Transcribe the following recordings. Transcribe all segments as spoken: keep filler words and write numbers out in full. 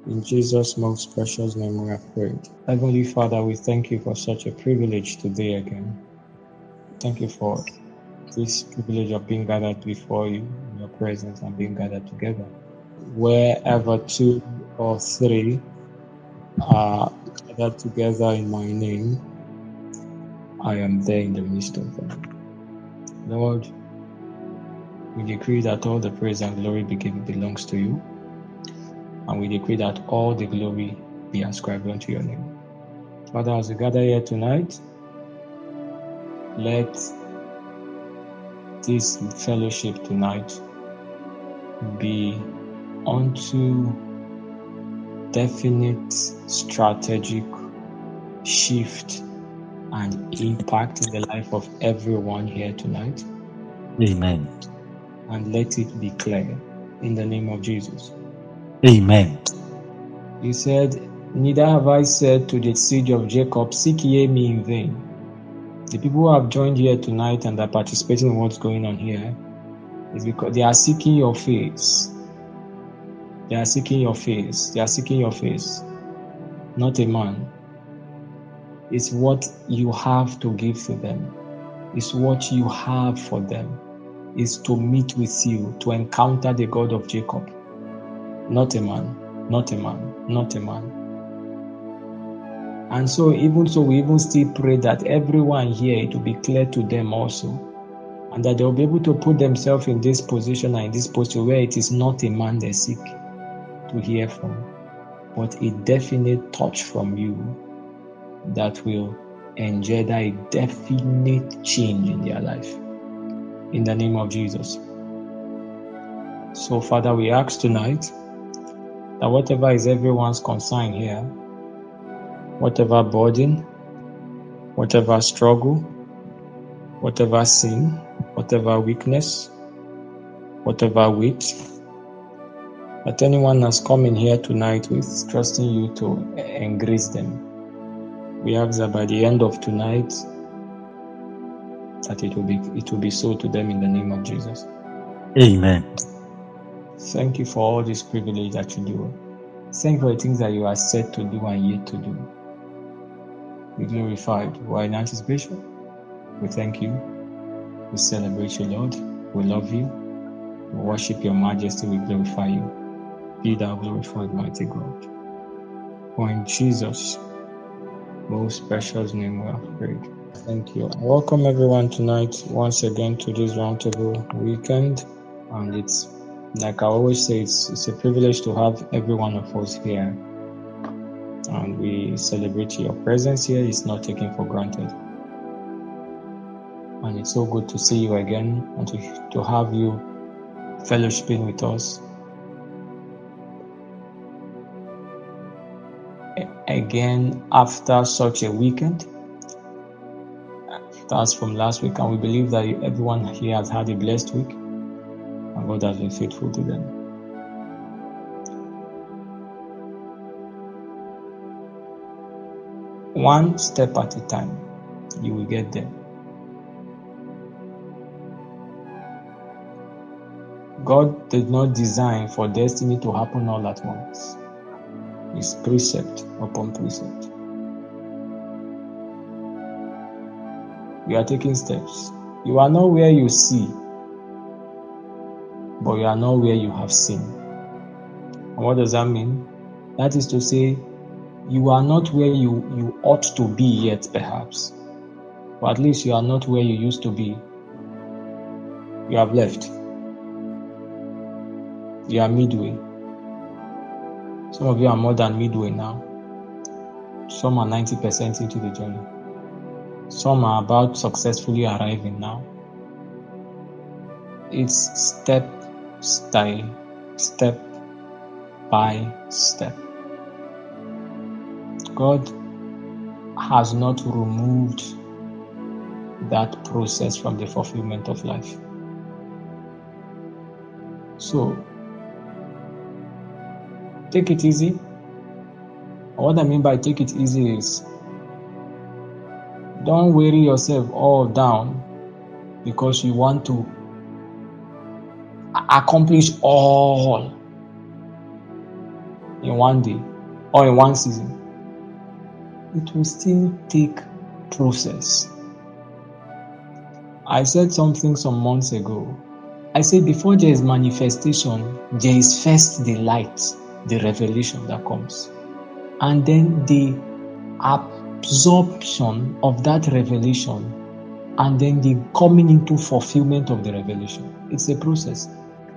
In Jesus' most precious name we have prayed. Heavenly Father, we thank you for such a privilege today again. Thank you for this privilege of being gathered before you in your presence and being gathered together. Wherever two or three are gathered together in my name, I am there in the midst of them. Lord, we decree that all the praise and glory belongs to you, and we decree that all the glory be ascribed unto your name. Father, as we gather here tonight, let this fellowship tonight be unto definite strategic shift and impact in the life of everyone here tonight. Amen. And let it be clear in the name of Jesus. Amen. You said, neither have I said to the seed of Jacob, seek ye me in vain. The people who have joined here tonight and are participating in what's going on here is because they are seeking your face. They are seeking your face. They are seeking your face. Not a man. It's what you have to give to them. It's what you have for them. It's to meet with you, to encounter the God of Jacob. Not a man. Not a man. Not a man. And so even so, we even still pray that everyone here, it will be clear to them also, and that they'll be able to put themselves in this position and in this posture where it is not a man they seek to hear from, but a definite touch from you that will engender a definite change in their life. In the name of Jesus. So, Father, we ask tonight that whatever is everyone's concern here, whatever burden, whatever struggle, whatever sin, whatever weakness, whatever weight, that anyone has come in here tonight with trusting you to engrace them. We ask that by the end of tonight, that it will be it will be so to them in the name of Jesus. Amen. Thank you for all this privilege that you do. Thank you for the things that you are set to do and yet to do. Be glorified. We are in anticipation. We thank you. We celebrate you, Lord. We love you. We worship your majesty. We glorify you. Be thou glorified, mighty God. For in Jesus' most precious name we have prayed. Thank you. I welcome everyone tonight once again to this roundtable weekend. And it's, like I always say, it's, it's a privilege to have every one of us here. And we celebrate your presence here. It's not taken for granted. And it's so good to see you again and to, to have you fellowshipping with us. Again, after such a weekend, that's from last week, and we believe that everyone here has had a blessed week, and God has been faithful to them. One step at a time, you will get there. God did not design for destiny to happen all at once. It's precept upon precept. You are taking steps. You are not where you see, but you are not where you have seen. And what does that mean? That is to say, you are not where you, you ought to be yet, perhaps. But at least you are not where you used to be. You have left. You are midway. Some of you are more than midway now. Some are ninety percent into the journey. Some are about successfully arriving now. It's step by step by step. God has not removed that process from the fulfillment of life. So, take it easy. And what I mean by take it easy is, don't weary yourself all down because you want to accomplish all. in one day or in one season. It will still take process. I said something some months ago. I said before there is manifestation, there is first the light, the revelation that comes. And then the absorption of that revelation, and then the coming into fulfillment of the revelation. It's a process.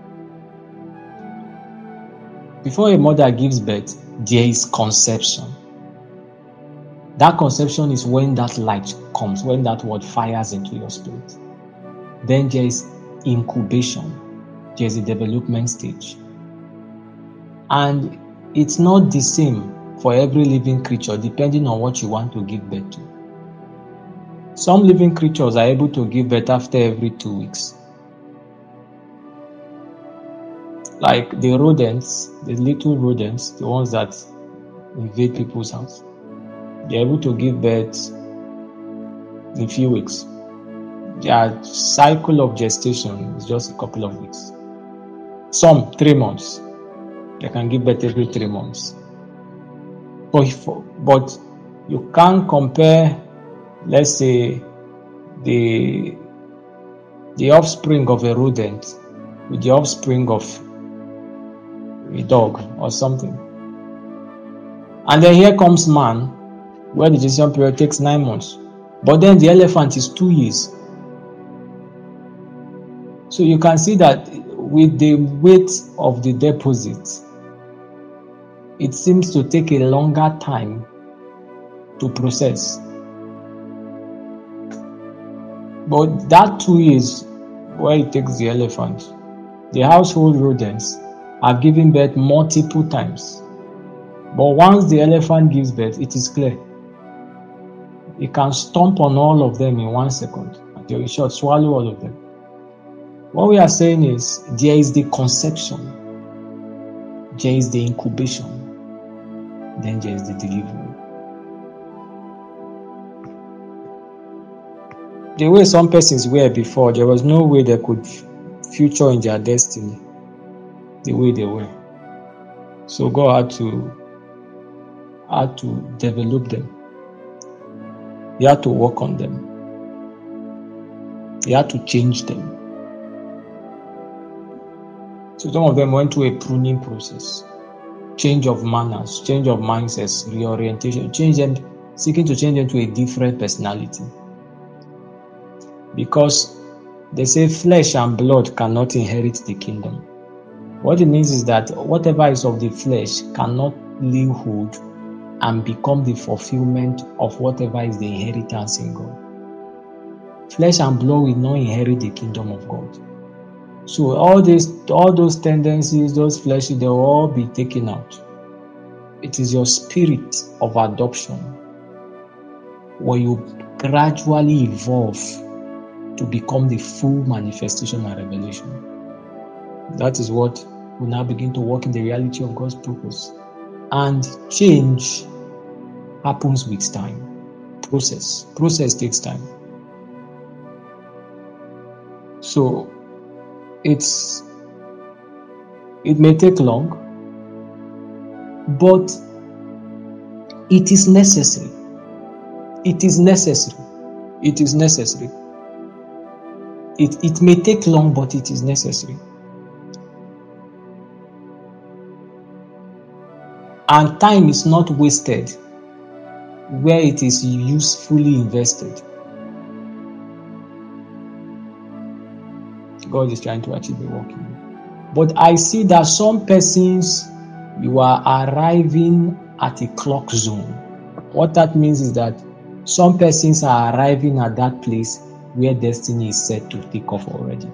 Before a mother gives birth, there is conception. That conception is when that light comes, when that word fires into your spirit. Then there is incubation. There is a development stage. And it's not the same for every living creature, depending on what you want to give birth to. Some living creatures are able to give birth after every two weeks. Like the rodents, the little rodents, the ones that invade people's house, they're able to give birth in a few weeks. Their cycle of gestation is just a couple of weeks. Some, three months. They can give birth every three months. But, if, but you can't compare, let's say, the, the offspring of a rodent with the offspring of a dog or something. And then here comes man, where the gestation period takes nine months. But then the elephant is two years. So you can see that with the weight of the deposit, it seems to take a longer time to process. But that two years where it takes the elephant, the household rodents have given birth multiple times. But once the elephant gives birth, it is clear. It can stomp on all of them in one second. And they will short, swallow all of them. What we are saying is, there is the conception, there is the incubation, then there is the delivery. The way some persons were before, there was no way they could future in their destiny the way they were. So God had to had to develop them. He had to work on them. He had to change them. So some of them went through a pruning process, change of manners, change of mindsets, reorientation, change them, seeking to change them to a different personality. Because they say flesh and blood cannot inherit the kingdom. What it means is that whatever is of the flesh cannot lay hold and become the fulfillment of whatever is the inheritance in God. Flesh and blood will not inherit the kingdom of God. So all these, all those tendencies, those fleshy, they will all be taken out. It is your spirit of adoption where you gradually evolve to become the full manifestation and revelation. That is what will now begin to work in the reality of God's purpose. And change happens with time. Process. Process takes time. So it's it may take long, but it is necessary. It is necessary. It is necessary. It, it may take long, but it is necessary. And time is not wasted where it is usefully invested. God is trying to achieve a work in you. But I see that some persons, you are arriving at a clock zone. What that means is that some persons are arriving at that place where destiny is set to take off already.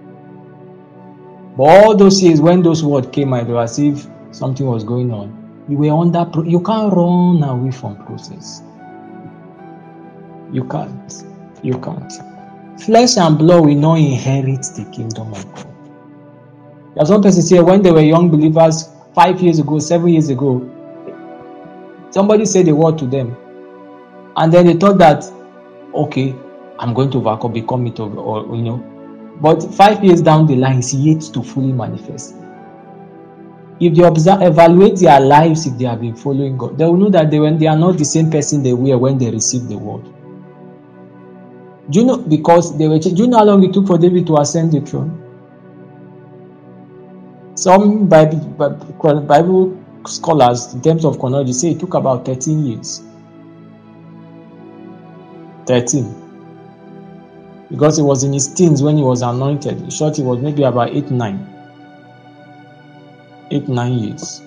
But all those years when those words came out, it was as if something was going on. You were under, pro- you can't run away from process. You can't. You can't. Flesh and blood will not inherit the kingdom of God. There's one person here, when they were young believers, five years ago, seven years ago, somebody said a word to them. And then they thought that, okay, I'm going to overcome, become it, or, or you know. But five years down the line, it's yet to fully manifest. if they observe, evaluate their lives, if they have been following God, they will know that they, when they are not the same person they were when they received the word. Do you know, because they were, do you know how long it took for David to ascend the throne? Some Bible, Bible scholars, in terms of chronology, say it took about thirteen years. thirteen. Because he was in his teens when he was anointed. In short, he was maybe about eight, nine. Eight, nine years.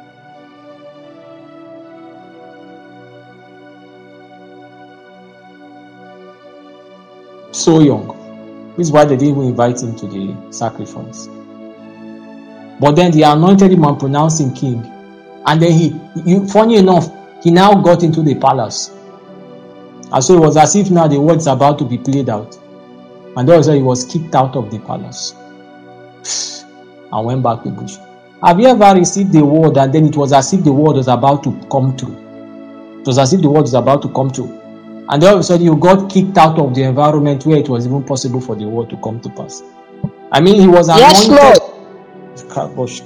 So young. This is why they didn't even invite him to the sacrifice. But then they anointed him and pronounced him king. And then he, you, funny enough, he now got into the palace. And so it was as if now the word is about to be played out. And then also he was kicked out of the palace. And went back to bush. Have you ever received the word and then it was as if the word was about to come true? It was as if the word was about to come true. And then all of a sudden you got kicked out of the environment where it was even possible for the word to come to pass. I mean, he was anointed. Yes, Lord. Who was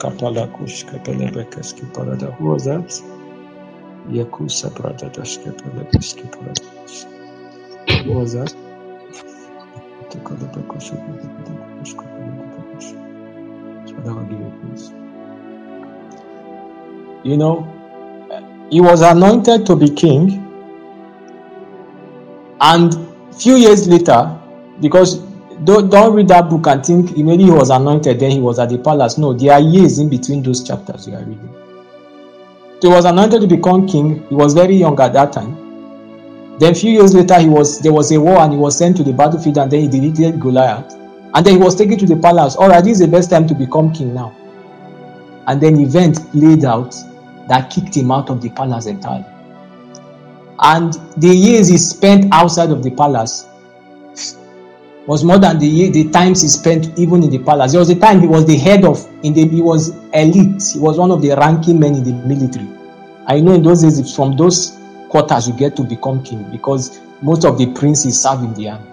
that? Who was that? You know, he was anointed to be king, and few years later, because don't, don't read that book and think maybe he was anointed, then he was at the palace. No, there are years in between those chapters you are reading. So he was anointed to become king. He was very young at that time. Then a few years later, he was there was a war and he was sent to the battlefield, and then he defeated Goliath. And then he was taken to the palace. All right, this is the best time to become king now. And then event played out that kicked him out of the palace entirely. And the years he spent outside of the palace was more than the year, the times he spent even in the palace. There was a time he was the head of, in the, he was elite. He was one of the ranking men in the military. I know in those days, it's from those quarters you get to become king, because most of the princes serve in the army.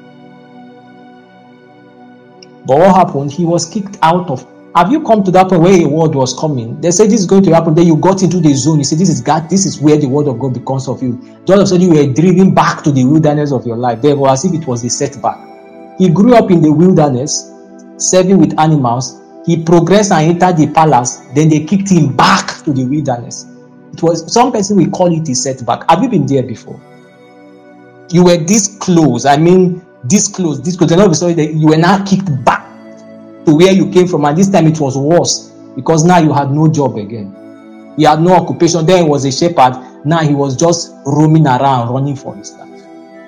But what happened? He was kicked out of. Have you come to that point where a word was coming? They said this is going to happen. Then you got into the zone. You said this is God. This is where the word of God becomes of you. Then all of a sudden you were driven back to the wilderness of your life. They were as if it was a setback. He grew up in the wilderness, serving with animals. He progressed and entered the palace. Then they kicked him back to the wilderness. It was, some person will call it a setback. Have you been there before? You were this close. I mean, this close, this close. And all of a sudden you were now kicked back to where you came from, and this time it was worse because now you had no job again. He had no occupation. Then he was a shepherd. Now he was just roaming around, running for his life.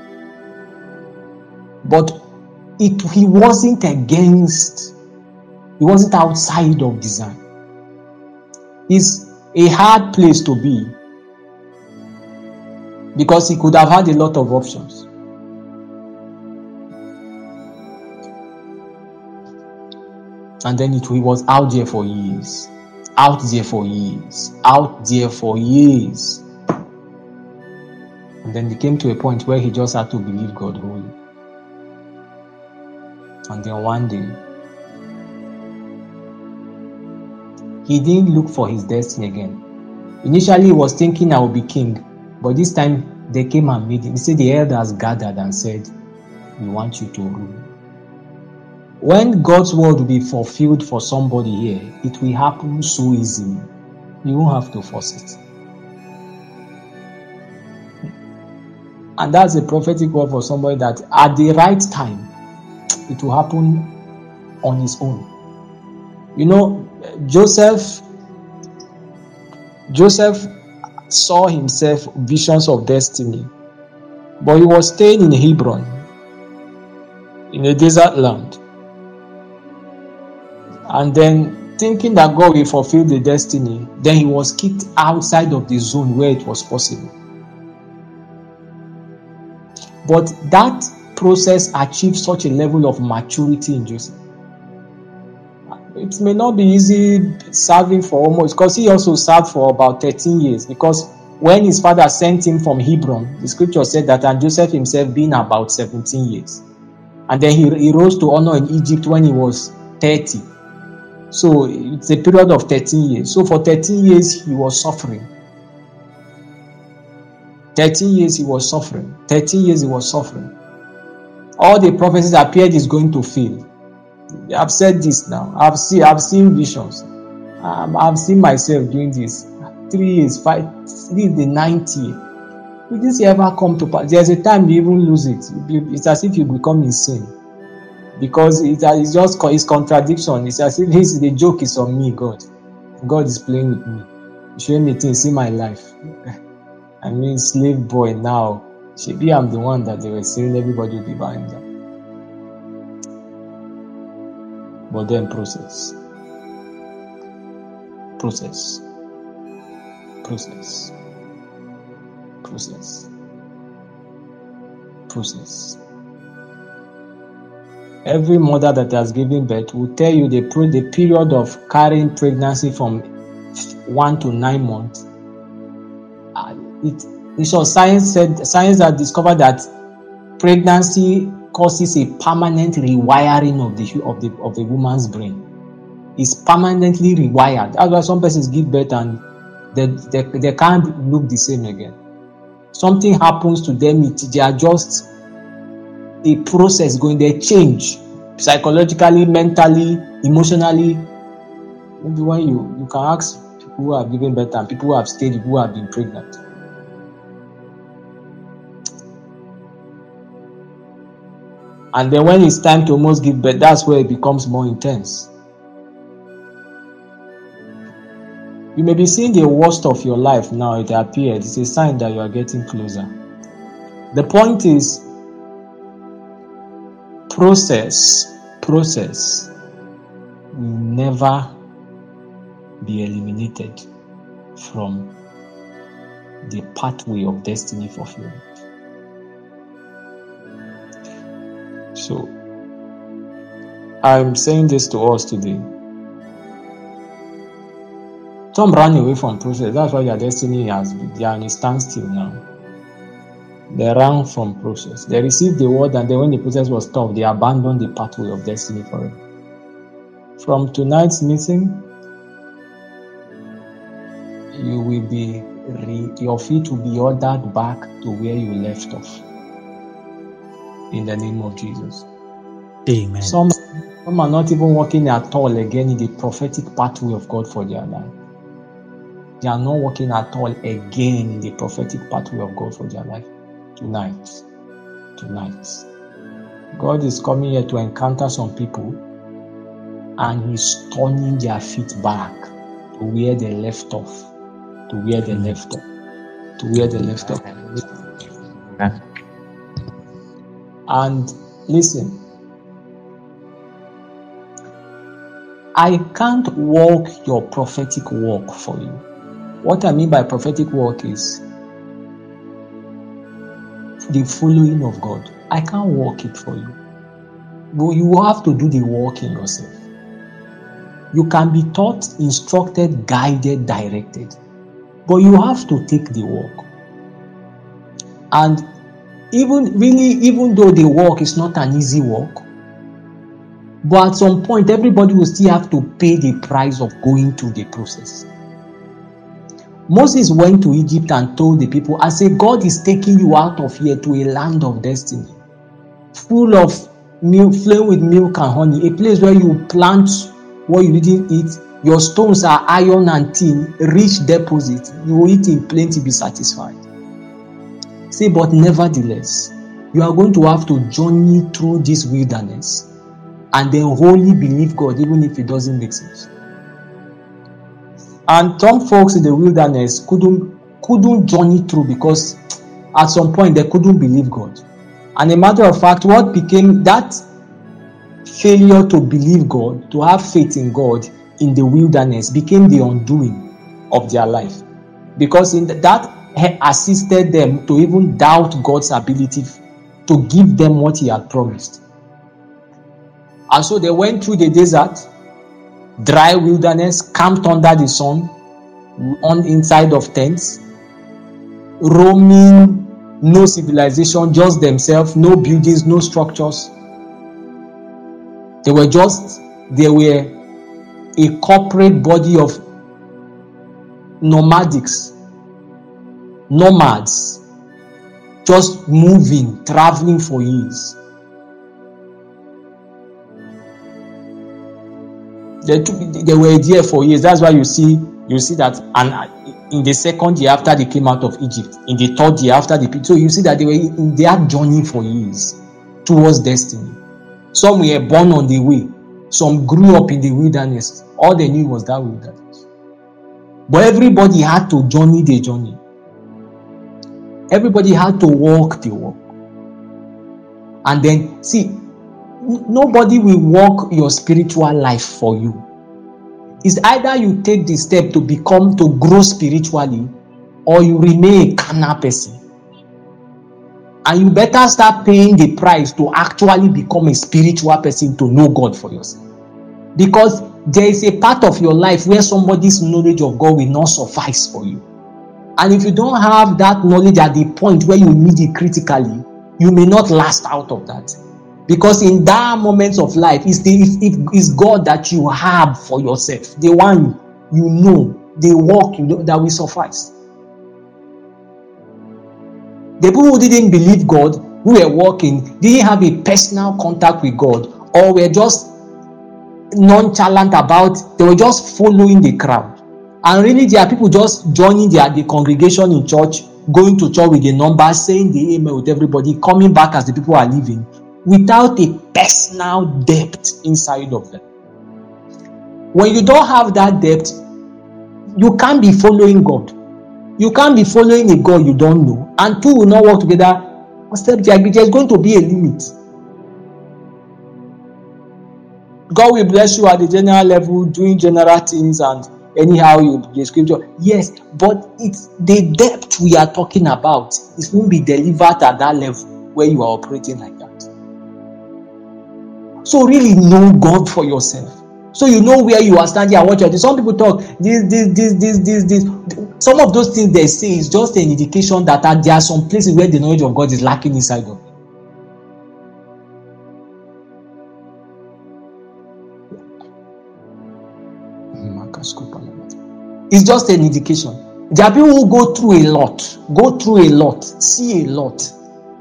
But it he wasn't against, he wasn't outside of design. It's a hard place to be because he could have had a lot of options. And then it, he was out there for years. Out there for years. Out there for years. And then he came to a point where he just had to believe God wholly. And then one day, he didn't look for his destiny again. Initially, he was thinking, I will be king. But this time, they came and made him. He said, the elders gathered and said, we want you to rule. When God's word will be fulfilled for somebody here, it will happen so easily. You won't have to force it. And that's a prophetic word for somebody that at the right time, it will happen on its own. You know, Joseph, Joseph saw himself visions of destiny, but he was staying in Hebron, in a desert land. And then thinking that God will fulfill the destiny, then he was kicked outside of the zone where it was possible. But that process achieved such a level of maturity in Joseph. It may not be easy serving for almost, because he also served for about thirteen years, because when his father sent him from Hebron, the scripture said that, and Joseph himself being about seventeen years. And then he, he rose to honor in Egypt when he was thirty. So it's a period of thirteen years. So for thirteen years, he was suffering. thirteen years he was suffering. thirteen years he was suffering. All the prophecies appeared is going to fail. I've said this now. I've seen, I've seen visions. Um, I've seen myself doing this. Three years, five, this is the ninth year. Will this ever come to pass? There's a time you even lose it. It's as if you become insane. Because it, it's just it's contradiction. It's as if this, the joke is on me, God. God is playing with me. Showing me things in my life. I mean, slave boy now. Maybe I'm the one that they were saying everybody will be buying them. But then process. Process. Process. Process. Process. Every mother that has given birth will tell you the, the period of carrying pregnancy from one to nine months. Uh, it, in short, science said science has discovered that pregnancy causes a permanent rewiring of the of the of a woman's brain. It's permanently rewired. That's why some persons give birth and they, they, they can't look the same again. Something happens to them. It, they are just a process going. They change psychologically, mentally, emotionally. Maybe when you you can ask people who have given birth and people who have stayed, who have been pregnant. And then when it's time to almost give birth, that's where it becomes more intense. You may be seeing the worst of your life now, it appears. It's a sign that you are getting closer. The point is, process, process will never be eliminated from the pathway of destiny fulfillment. So, I'm saying this to us today. Some run away from process. That's why their destiny has been. They are in a standstill now. They ran from process. They received the word, and then when the process was tough, they abandoned the pathway of destiny forever. From tonight's meeting, you will be re- your feet will be ordered back to where you left off. In the name of Jesus. Amen. Some, some are not even walking at all again in the prophetic pathway of God for their life. They are not walking at all again in the prophetic pathway of God for their life. Tonight. Tonight. God is coming here to encounter some people, and He's turning their feet back to where they left off. To where they left off. To where they left off. Yeah. And listen, I can't walk your prophetic walk for you. What I mean by prophetic walk is the following of God. I can't walk it for you. But you have to do the walking yourself. You can be taught, instructed, guided, directed. But you have to take the walk. And even really, even though the walk is not an easy walk, but at some point, everybody will still have to pay the price of going through the process. Moses went to Egypt and told the people, I say, God is taking you out of here to a land of destiny, full of milk, flowing with milk and honey, a place where you plant what you didn't eat. Your stones are iron and tin, rich deposit. You will eat in plenty, be satisfied. Say, but nevertheless, you are going to have to journey through this wilderness and then wholly believe God, even if it doesn't make sense. And some folks in the wilderness couldn't couldn't journey through because at some point they couldn't believe God. And a matter of fact, what became that failure to believe God, to have faith in God in the wilderness, became the undoing of their life. Because in the, that assisted them to even doubt God's ability to give them what He had promised. And so they went through the desert, dry wilderness, camped under the sun, on inside of tents, roaming, no civilization, just themselves, no buildings, no structures. They were just, they were a corporate body of nomadics, nomads, just moving, traveling for years. They, took, they were there for years. That's why you see you see that, and in the second year after they came out of Egypt, in the third year after the so you see that they were in their journey for years towards destiny. Some were born on the way, some grew up in the wilderness. All they knew was that wilderness. But everybody had to journey the journey. Everybody had to walk the walk. And then, see, nobody will walk your spiritual life for you. It's either you take the step to become, to grow spiritually, or you remain a carnal person. And you better start paying the price to actually become a spiritual person, to know God for yourself. Because there is a part of your life where somebody's knowledge of God will not suffice for you. And if you don't have that knowledge at the point where you need it critically, you may not last out of that. Because in that moment of life, it's, the, it's God that you have for yourself. The one you know, the work you know, that will suffice. The people who didn't believe God, who were walking, didn't have a personal contact with God, or were just nonchalant about, they were just following the crowd. And really, there are people just joining their, the congregation in church, going to church with the numbers, saying the amen with everybody, coming back as the people are leaving, without a personal depth inside of them. When you don't have that depth, you can't be following God. You can't be following a God you don't know. And two will not work together. There's going to be a limit. God will bless you at the general level, doing general things, and anyhow you the scripture. Yes, but it's the depth we are talking about. It won't be delivered at that level where you are operating like that. So really know God for yourself. So you know where you are standing and what you are doing. Some people talk this, this, this, this, this, this. Some of those things they say is just an indication that there are some places where the knowledge of God is lacking inside of you. It's just an indication. There are people who go through a lot, go through a lot, see a lot.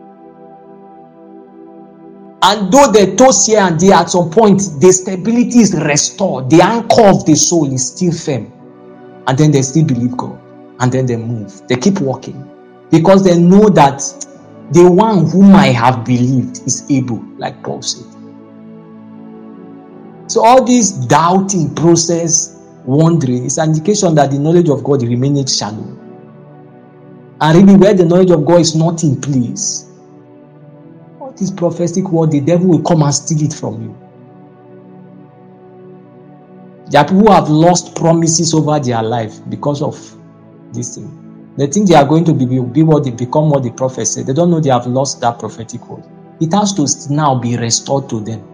And though they toss here and there, at some point, the stability is restored. The anchor of the soul is still firm. And then they still believe God. And then they move. They keep walking. Because they know that the one whom I have believed is able, like Paul said. So all this doubting process, wondering, is an indication that the knowledge of God remains shallow. And really, where the knowledge of God is not in place, all this prophetic word, the devil will come and steal it from you. There are people who have lost promises over their life because of this thing. They think they are going to be, be what they become, what the prophet said. They don't know they have lost that prophetic word. It has to now be restored to them.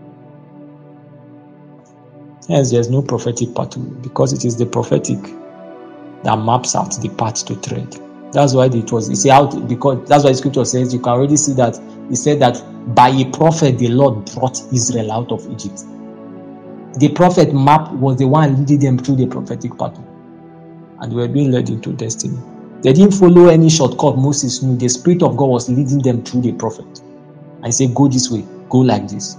Yes, there's no prophetic path because it is the prophetic that maps out the path to tread. That's why it was. It's out because that's why the scripture says you can already see that. It said that by a prophet the Lord brought Israel out of Egypt. The prophet map was the one leading them through the prophetic path, and they were being led into destiny. They didn't follow any shortcut Moses knew. The Spirit of God was leading them through the prophet, and said, "Go this way, go like this."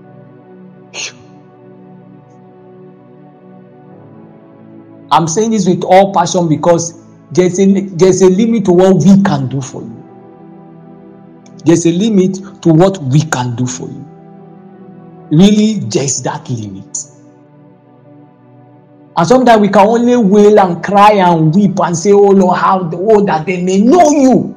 I'm saying this with all passion because there's a, there's a limit to what we can do for you. There's a limit to what we can do for you. Really, there's that limit. And sometimes we can only wail and cry and weep and say, "Oh Lord, how the oh that they may know you."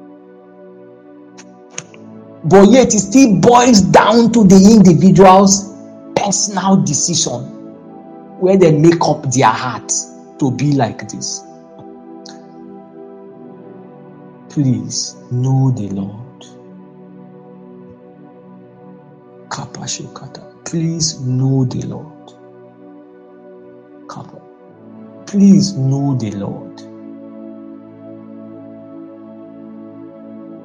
But yet it still boils down to the individual's personal decision, where they make up their heart to be like this. Please know the Lord. Please know the Lord. Please know the Lord.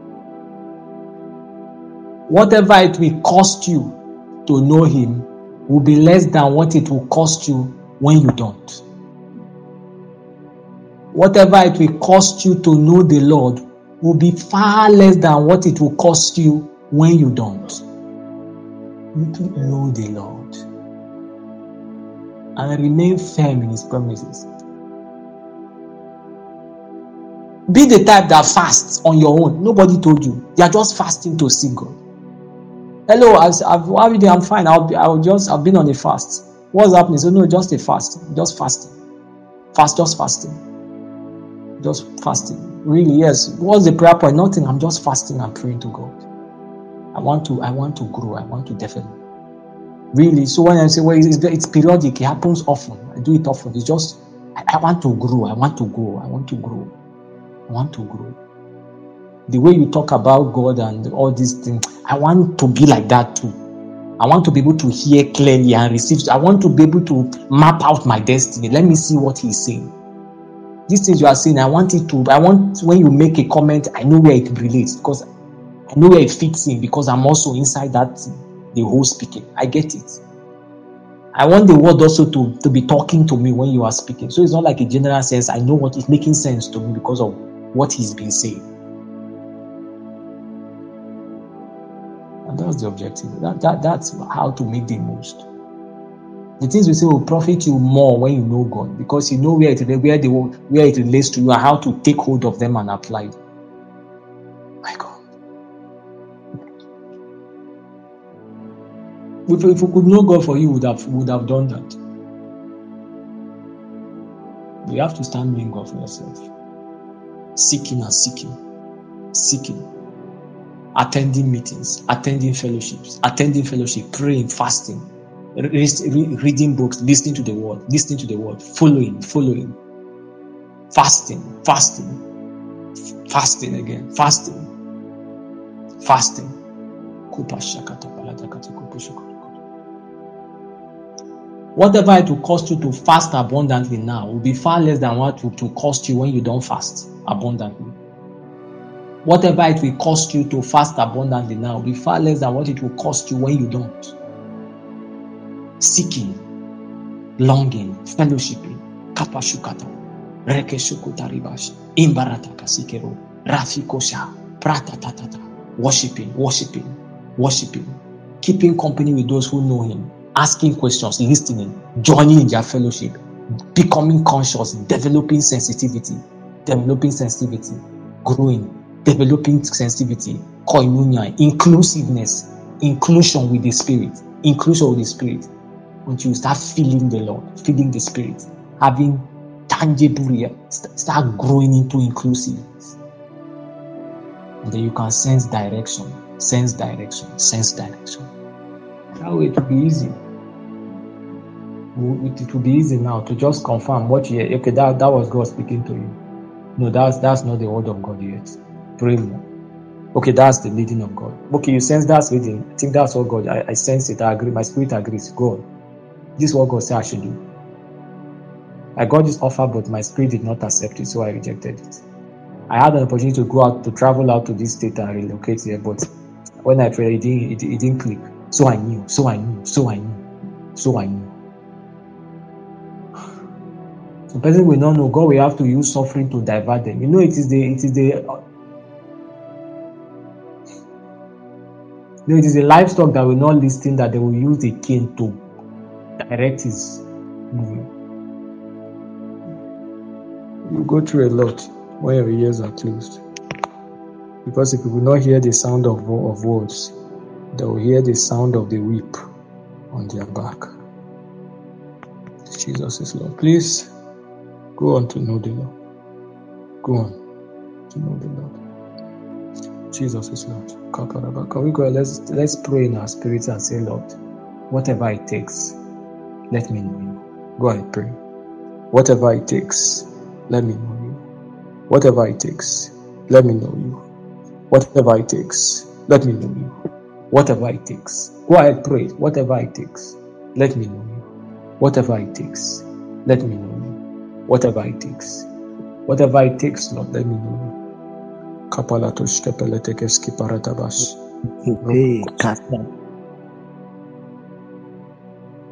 Whatever it will cost you to know Him will be less than what it will cost you when you don't. Whatever it will cost you to know the Lord will be far less than what it will cost you when you don't. You need to know the Lord and remain firm in His promises. Be the type that fasts on your own. Nobody told you. You are just fasting to see God. Hello, I've, I've, how are you doing? I'm fine. I'll be, I'll just, I've been on a fast. What's happening? So no, just a fast. Just fasting. Fast, just fasting. Just fasting. Really, yes. What's the prayer point? Nothing. I'm just fasting and praying to God. I want to, I want to grow. I want to develop. Really. So when I say, well, it's, it's periodic. It happens often. I do it often. It's just, I, I want to grow. I want to grow. I want to grow. I want to grow. The way you talk about God and all these things, I want to be like that too. I want to be able to hear clearly and receive. I want to be able to map out my destiny. Let me see what He's saying. These things you are saying, I want it to, I want when you make a comment, I know where it relates because I know where it fits in because I'm also inside that, the whole speaking. I get it. I want the word also to, to be talking to me when you are speaking. So it's not like a general sense. I know what is making sense to me because of what He's been saying. And that's the objective. That, that That's how to make the most. The things we say will profit you more when you know God, because you know where it, where, they, where it relates to you and how to take hold of them and apply them. My God. If, if we could know God for you, we would have, would have done that. You have to start knowing God for yourself. Seeking and seeking. Seeking. Attending meetings, attending fellowships, attending fellowship, praying, fasting, re- re- reading books, listening to the word, listening to the word, following, following, fasting, fasting, fasting again, fasting, fasting. Whatever it will cost you to fast abundantly now will be far less than what it will cost you when you don't fast abundantly. Whatever it will cost you to fast abundantly now will be far less than what it will cost you when you don't. Seeking, longing, fellowshipping, kapashukata, rekeshukutaribash, imbarataka sikero, rafikosha, pratatatata, worshiping, worshiping, worshiping, keeping company with those who know Him, asking questions, listening, joining in their fellowship, becoming conscious, developing sensitivity, developing sensitivity, growing, developing sensitivity, koinonia, inclusiveness, inclusion with the Spirit, inclusion with the Spirit. Until you start feeling the Lord, feeling the Spirit, having tangible, start growing into inclusiveness. And then you can sense direction, sense direction, sense direction. That way it will be easy. It will be easy now to just confirm what you hear. Okay, that, that was God speaking to you. No, that's that's not the word of God yet. Pray more. Okay, that's the leading of God. Okay, you sense that's leading. I think that's what God, I, I sense it, I agree. My spirit agrees. God, this is what God said I should do. I got this offer, but my spirit did not accept it, so I rejected it. I had an opportunity to go out, to travel out to this state and relocate here, but when I prayed, it didn't, it, it didn't click. So I knew, so I knew, so I knew, so I knew. The person will not know. God will have to use suffering to divert them. You know, it is the, it is the, uh, you know, it is the livestock that will not listen, that they will use the cane to direct his movement. You go through a lot when your ears are closed, because if you will not hear the sound of of words, they will hear the sound of the whip on their back. Jesus is Lord. Please go on to know the Lord. Go on to know the Lord. Jesus is Lord. Can we go? Let's let's pray in our spirits and say, Lord, whatever it takes, let me know you. Go ahead, pray. Whatever it takes, let me know you. Whatever it takes, let me know you. Whatever it takes, let me know you. Whatever it takes. Go ahead, pray. Whatever it takes, let me know you. Whatever it takes, let me know you. Whatever it takes. Whatever it takes, Lord, let me know you. Kapalatosh kepeletekeski paratabash. Hey, Kasa.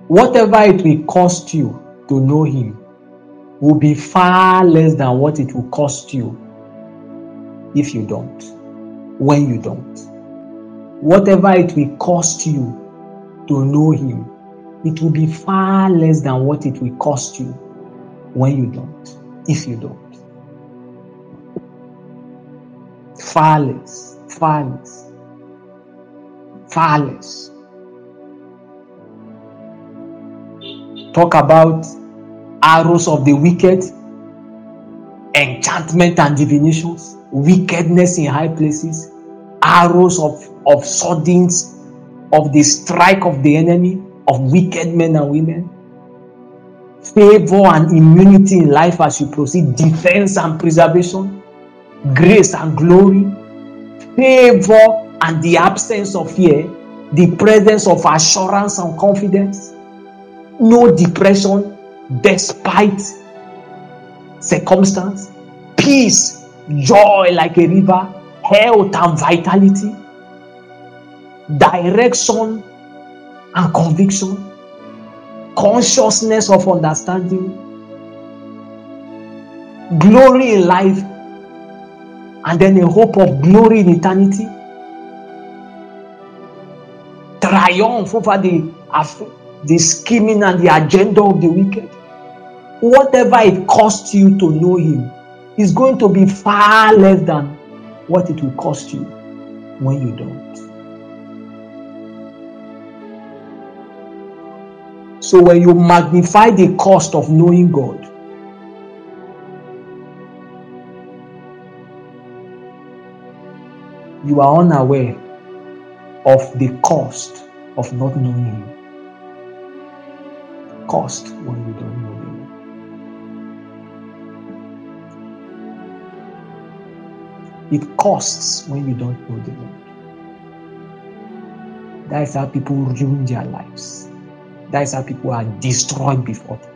whatever it will cost you to know him will be far less than what it will cost you if you don't, when you don't. Whatever it will cost you to know him, it will be far less than what it will cost you when you don't, if you don't. Far less, far less, far less. Talk about arrows of the wicked, enchantment and divinations, wickedness in high places, arrows of, of swords, of the strike of the enemy, of wicked men and women, favor and immunity in life as you proceed, defense and preservation, grace and glory, favor and the absence of fear, the presence of assurance and confidence, no depression despite circumstance, peace, joy like a river, health and vitality, direction and conviction, consciousness of understanding, glory in life, and then a hope of glory in eternity, triumph over the, the scheming and the agenda of the wicked. Whatever it costs you to know him is going to be far less than what it will cost you when you don't. So when you magnify the cost of knowing God, you are unaware of the cost of not knowing him. Cost when you don't know him. It costs when you don't know the Lord. That is how people ruin their lives. That is how people are destroyed before them.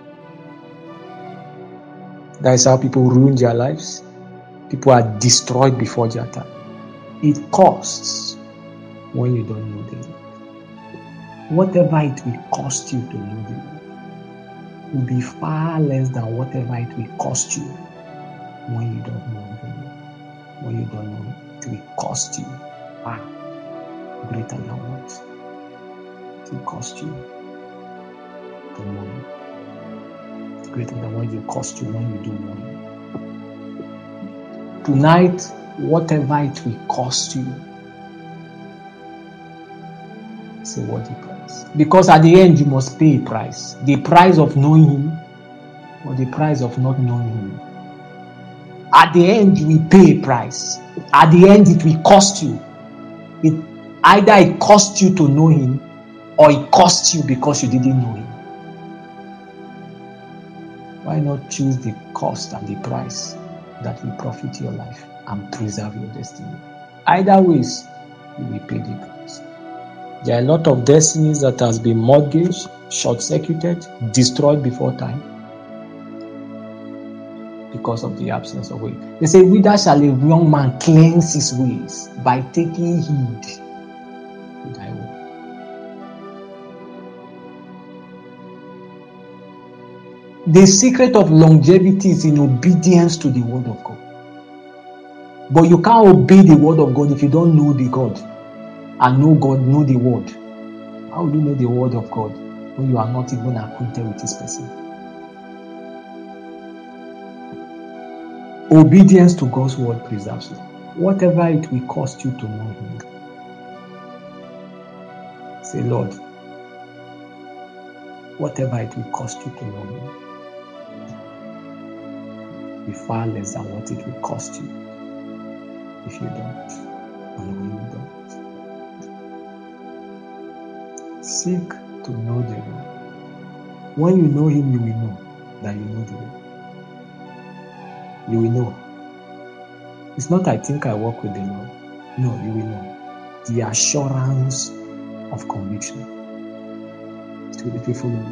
That is how people ruin their lives. People are destroyed before their time. It costs when you don't know the Lord. Whatever it will cost you to know the Lord will be far less than whatever it will cost you when you don't know the Lord. When you don't know it will cost you far greater than what it will cost you to know him. Greater than what it will cost you when you do know him. Tonight, whatever it will cost you, it's a worthy price. Because at the end, you must pay a price. The price of knowing him or the price of not knowing him. At the end, you will pay a price. At the end, it will cost you. It either it cost you to know him or it cost you because you didn't know him. Why not choose the cost and the price that will profit your life and preserve your destiny? Either ways, you will pay the price. There are a lot of destinies that has been mortgaged, short-circuited, destroyed before time because of the absence of way. They say, whither shall a young man cleanse his ways? By taking heed to thy word. The secret of longevity is in obedience to the word of God. But you can't obey the word of God if you don't know the God. And know God, know the word. How will you know the word of God when you are not even acquainted with this person? Obedience to God's word preserves you. Whatever it will cost you to know him. Say, Lord, whatever it will cost you to know him, be far less than what it will cost you if you don't, and when you don't. Seek to know the Lord. When you know him, you will know that you know the Lord. You will know. It's not, I think I walk with the Lord. No, you will know. The assurance of conviction. To the people know.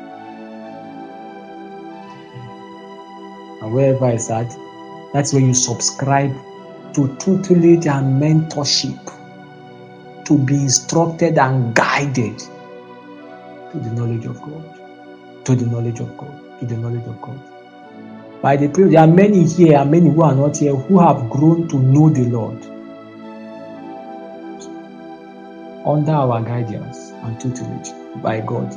And wherever it's at, that's where you subscribe to tutelage and mentorship, to be instructed and guided, to to the knowledge of God, to the knowledge of God, to the knowledge of God. By the prayer, there are many here and many who are not here who have grown to know the Lord under our guidance and tutelage by God,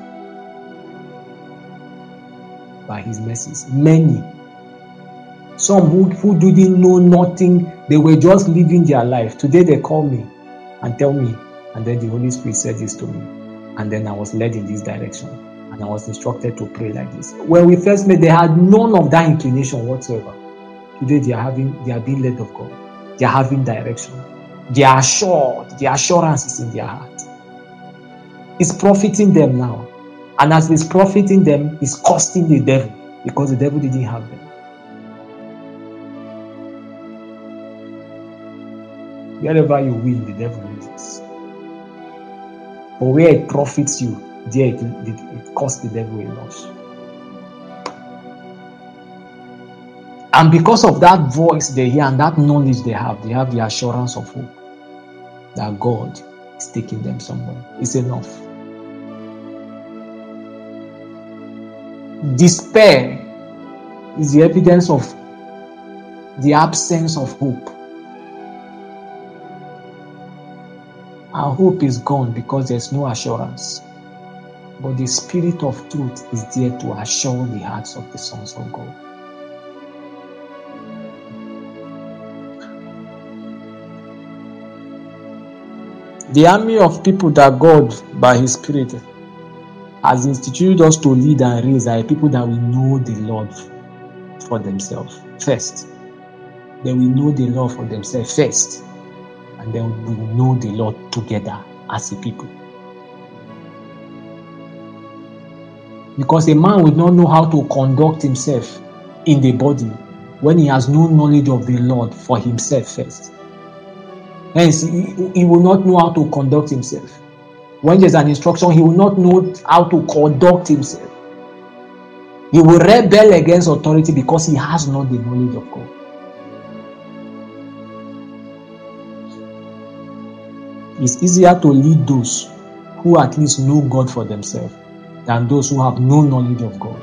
by His mercies. Many. Some who, who didn't know nothing, they were just living their life. Today they call me and tell me, and then the Holy Spirit said this to me. And then I was led in this direction. And I was instructed to pray like this. When we first met, they had none of that inclination whatsoever. Today they are having, they are being led of God. They are having direction. They are assured. The assurance is in their heart. It's profiting them now. And as it's profiting them, it's costing the devil, because the devil didn't have them. Wherever you win, the devil loses. But where it profits you, there it, it, it costs the devil a loss. And because of that voice they hear and that knowledge they have, they have the assurance of hope that God is taking them somewhere. It's enough. Despair is the evidence of the absence of hope. Our hope is gone because there's no assurance. But the Spirit of truth is there to assure the hearts of the sons of God. The army of people that God, by His Spirit, has instituted us to lead and raise are people that will know the Lord for themselves first. They will know the Lord for themselves first. And then we will know the Lord together as a people. Because a man will not know how to conduct himself in the body when he has no knowledge of the Lord for himself first. Hence, he, he will not know how to conduct himself. When there's an instruction, he will not know how to conduct himself. He will rebel against authority because he has not the knowledge of God. It's easier to lead those who at least know God for themselves than those who have no knowledge of God.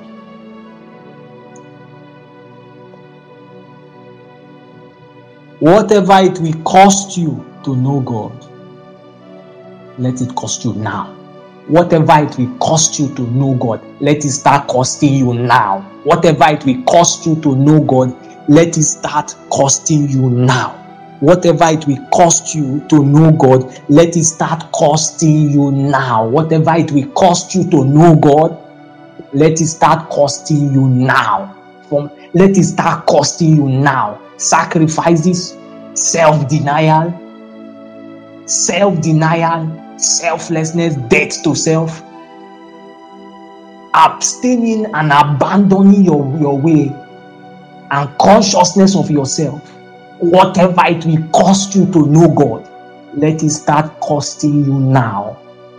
Whatever it will cost you to know God, let it cost you now. Whatever it will cost you to know God, let it start costing you now. Whatever it will cost you to know God, let it start costing you now. Whatever it will cost you to know God, let it start costing you now. Whatever it will cost you to know God, let it start costing you now. From let it start costing you now. Sacrifices, self-denial, self-denial, selflessness, death to self, abstaining and abandoning your, your way and consciousness of yourself. Whatever it will cost you to know God, let it start costing you now.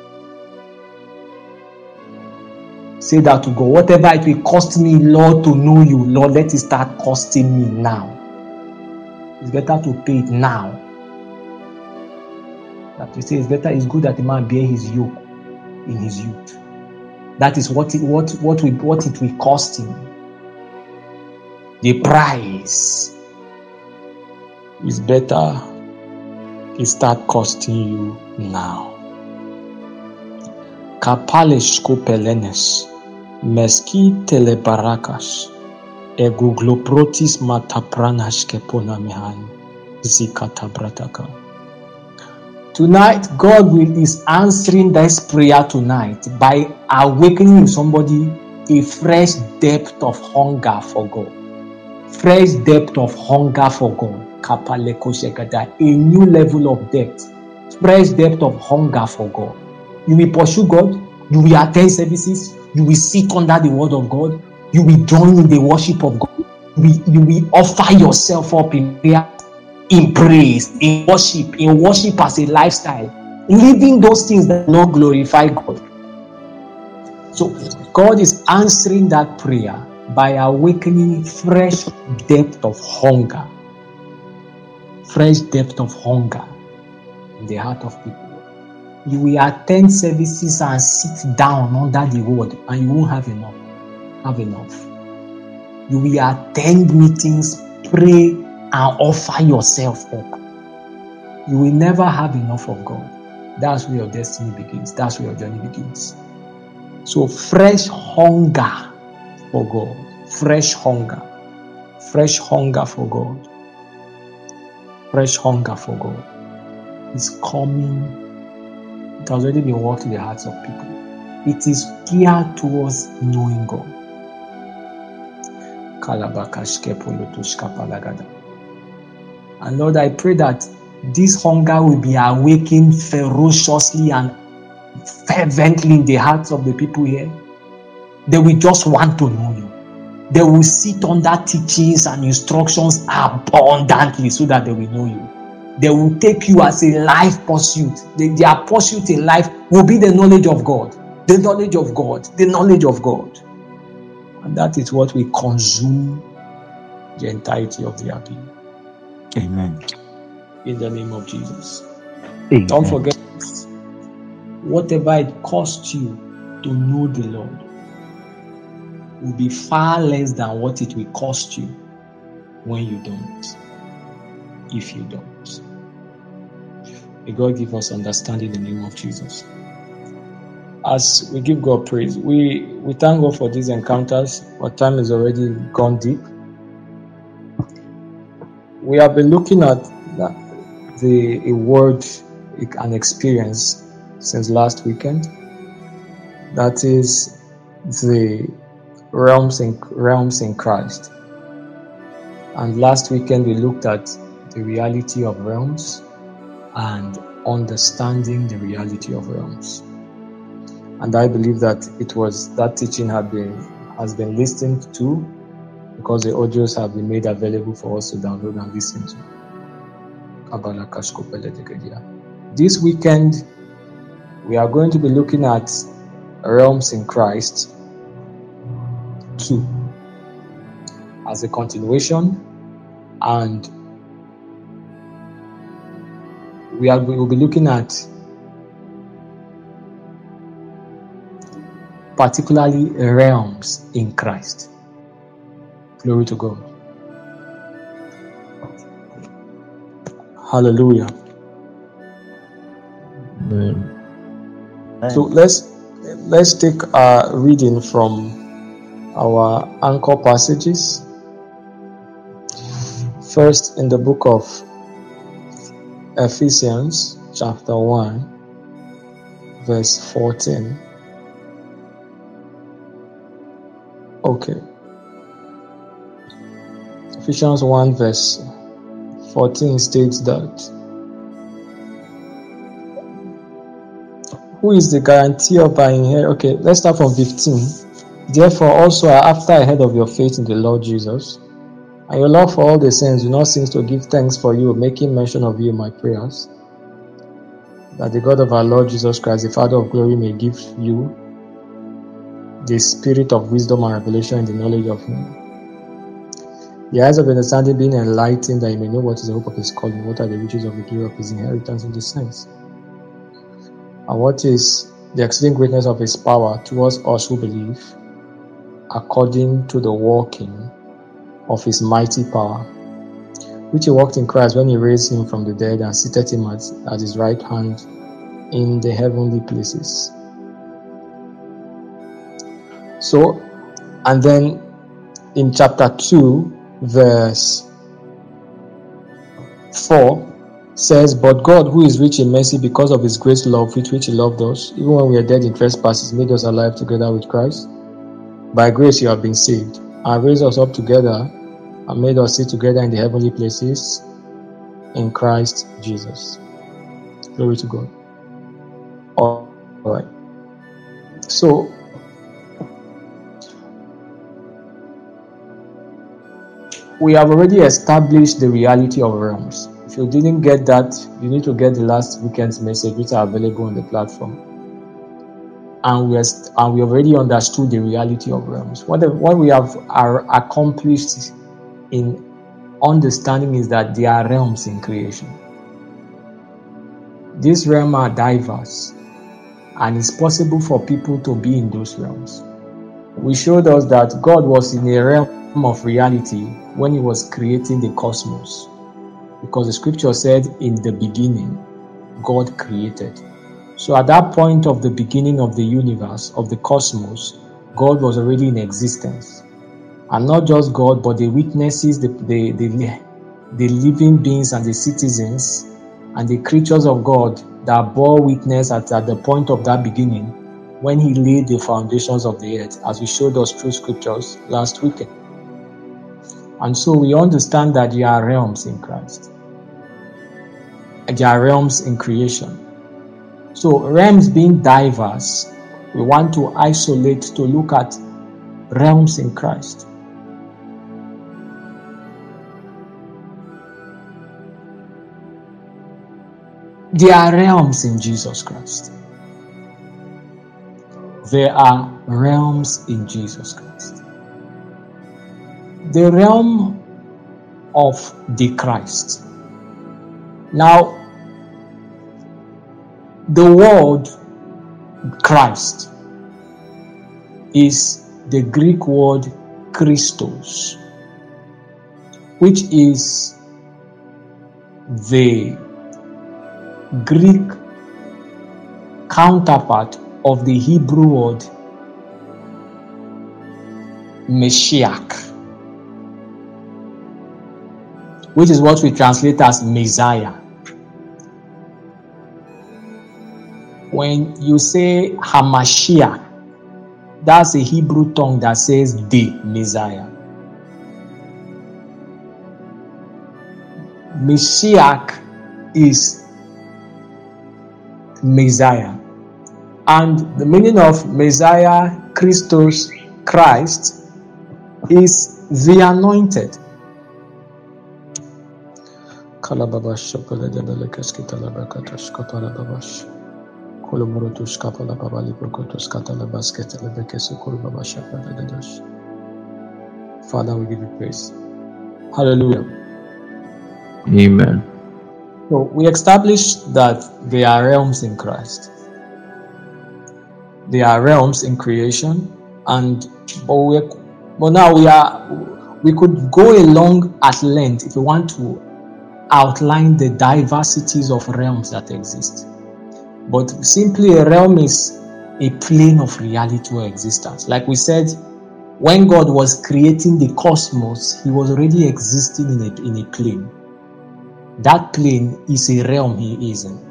Say that to God. Whatever it will cost me, Lord, to know you, Lord, let it start costing me now. It's better to pay it now. That you say it's better, it's good that a man bear his yoke in his youth. That is what it, what, what, will, what it will cost him. The price is better it start costing you now. Kapalesh kopelenes, meski telebarakas, egugloprotis matapranash kepona mehan, zikata brataka. Tonight, God will, is answering this prayer tonight by awakening in somebody a fresh depth of hunger for God. Fresh depth of hunger for God. A new level of depth. Fresh depth of hunger for God. You will pursue God. You will attend services. You will sit under the word of God. You will join in the worship of God. You will, you will offer yourself up in prayer, in praise, in worship, in worship as a lifestyle. Living those things that do not glorify God. So God is answering that prayer by awakening fresh depth of hunger. Fresh depth of hunger in the heart of people. You will attend services and sit down under the word, and you won't have enough. Have enough. You will attend meetings, pray, and offer yourself up. You will never have enough of God. That's where your destiny begins. That's where your journey begins. So fresh hunger for God. Fresh hunger. Fresh hunger for God. Fresh hunger for God is coming. It has already been worked in the hearts of people. It is geared towards knowing God. And Lord, I pray that this hunger will be awakened ferociously and fervently in the hearts of the people here. They will just want to know you. They will sit under teachings and instructions abundantly so that they will know you. They will take you as a life pursuit. Their pursuit in life will be the knowledge of God. The knowledge of God. The knowledge of God. And that is what will consume the entirety of their being. Amen. In the name of Jesus. Amen. Don't forget, whatever it costs you to know the Lord will be far less than what it will cost you when you don't. If you don't. May God give us understanding in the name of Jesus. As we give God praise, we, we thank God for these encounters. Our time is already gone deep. We have been looking at the a word, an experience since last weekend. That is the realms in realms in Christ. And last weekend we looked at the reality of realms and understanding the reality of realms. And I believe that it was that teaching had been has been listened to, because the audios have been made available for us to download and listen to. This weekend we are going to be looking at realms in Christ two as a continuation, and we are we will be looking at particularly realms in Christ. Glory to God. Hallelujah. Amen. So let's let's take a reading from our anchor passages. First, in the book of Ephesians, chapter one, verse fourteen. Okay. Ephesians one, verse fourteen states that, who is the guarantee of our inheritance? Okay, let's start from fifteen. Therefore, also after I heard of your faith in the Lord Jesus, and your love for all the saints, do not cease to give thanks for you, making mention of you in my prayers, that the God of our Lord Jesus Christ, the Father of glory, may give you the spirit of wisdom and revelation in the knowledge of him. The eyes of understanding being enlightened, that you may know what is the hope of his calling, what are the riches of the glory of his inheritance in the saints, and what is the exceeding greatness of his power towards us who believe, according to the working of his mighty power, which he worked in Christ when he raised him from the dead and seated him at, at his right hand in the heavenly places. So, and then in chapter two, verse four, says, but God, who is rich in mercy because of his great love with which he loved us, even when we were dead in trespasses, made us alive together with Christ. By grace you have been saved, and raised us up together and made us sit together in the heavenly places in Christ Jesus. Glory to God. All right. So, we have already established the reality of realms. If you didn't get that, you need to get the last weekend's message, which are available on the platform. And we, are, and we already understood the reality of realms. What, the, what we have are accomplished in understanding is that there are realms in creation. These realms are diverse, and it's possible for people to be in those realms. We showed us that God was in a realm of reality when he was creating the cosmos, because the scripture said, in the beginning, God created. So at that point of the beginning of the universe, of the cosmos, God was already in existence. And not just God, but the witnesses, the, the, the, the living beings and the citizens and the creatures of God that bore witness at, at the point of that beginning when he laid the foundations of the earth, as we showed us through scriptures last weekend. And so we understand that there are realms in Christ. There are realms in creation. So realms being diverse, we want to isolate to look at realms in Christ. There are realms in Jesus Christ. There are realms in Jesus Christ. The realm of the Christ. Now, the word Christ is the Greek word Christos, which is the Greek counterpart of the Hebrew word Mashiach, which is what we translate as Messiah. When you say Hamashiach, that's a Hebrew tongue that says the Messiah. Mashiach is Messiah. And the meaning of Messiah, Christos, Christ, is the anointed. Father, we give you praise. Hallelujah. Amen. So we established that there are realms in Christ. There are realms in creation, and but, we, but now we are we could go along at length if we want to outline the diversities of realms that exist. But simply a realm is a plane of reality or existence. Like we said, when God was creating the cosmos, he was already existing in a, in a plane. That plane is a realm he is in.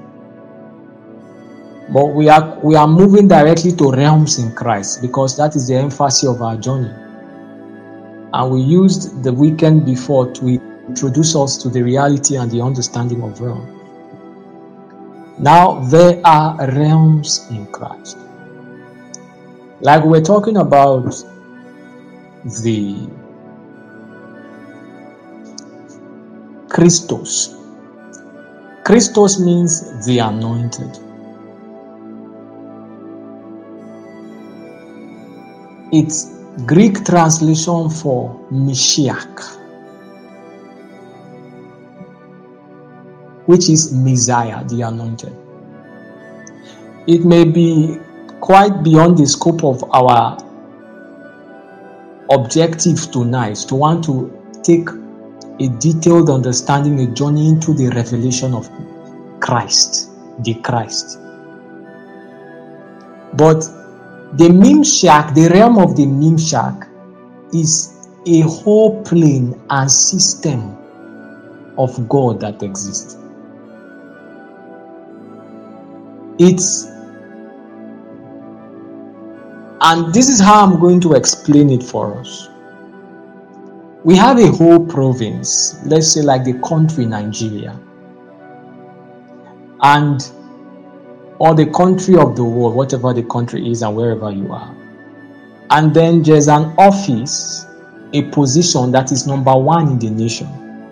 But we are we are moving directly to realms in Christ, because that is the emphasis of our journey. And we used the weekend before to introduce us to the reality and the understanding of realm. Now there are realms in Christ. Like we're talking about the Christos. Christos means the anointed. It's Greek translation for Mashiach, which is Messiah, the anointed. It may be quite beyond the scope of our objective tonight to want to take a detailed understanding, a journey into the revelation of Christ, the Christ. But the Mimshak, the realm of the Mimshak, is a whole plane and system of God that exists. It's, and this is how I'm going to explain it for us. We have a whole province, let's say like the country Nigeria, and or the country of the world, whatever the country is and wherever you are. And then there's an office, a position that is number one in the nation.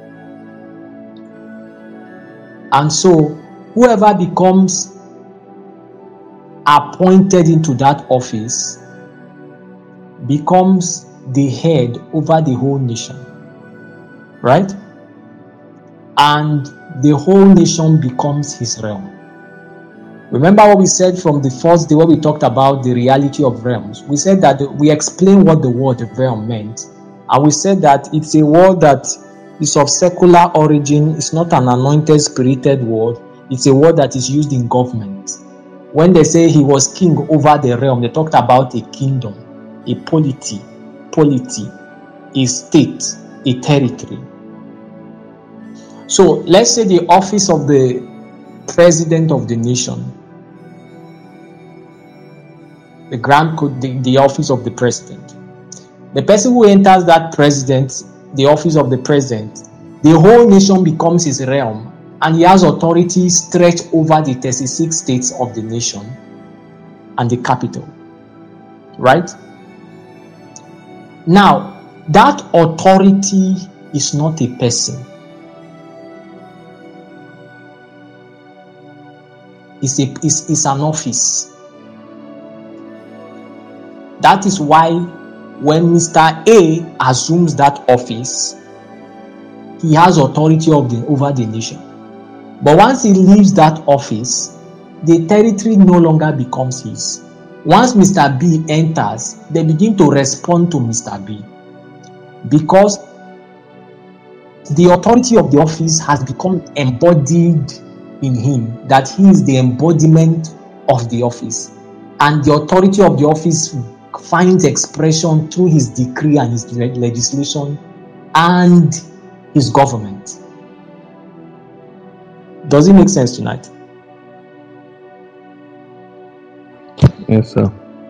And so whoever becomes appointed into that office becomes the head over the whole nation, right? And the whole nation becomes his realm. Remember what we said from the first day when we talked about the reality of realms? We said that we explained what the word realm meant. And we said that it's a word that is of secular origin. It's not an anointed, spirited word. It's a word that is used in government. When they say he was king over the realm, they talked about a kingdom, a polity, polity, a state, a territory. So let's say the office of the president of the nation, the grand the, the office of the president. The person who enters that president, the office of the president, the whole nation becomes his realm, and he has authority stretched over the thirty-six states of the nation and the capital. Right? Now, that authority is not a person. It's, a, it's, it's an office. That is why when Mister A assumes that office, he has authority of the, over the nation. But once he leaves that office, the territory no longer becomes his. Once Mister B enters, they begin to respond to Mister B. Because the authority of the office has become embodied in him, that he is the embodiment of the office. And the authority of the office finds expression through his decree and his legislation and his government. Does it make sense tonight? Yes, sir.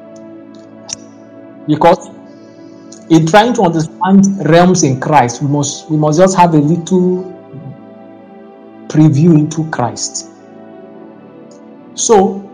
Because in trying to understand realms in Christ, we must we must just have a little preview into Christ. So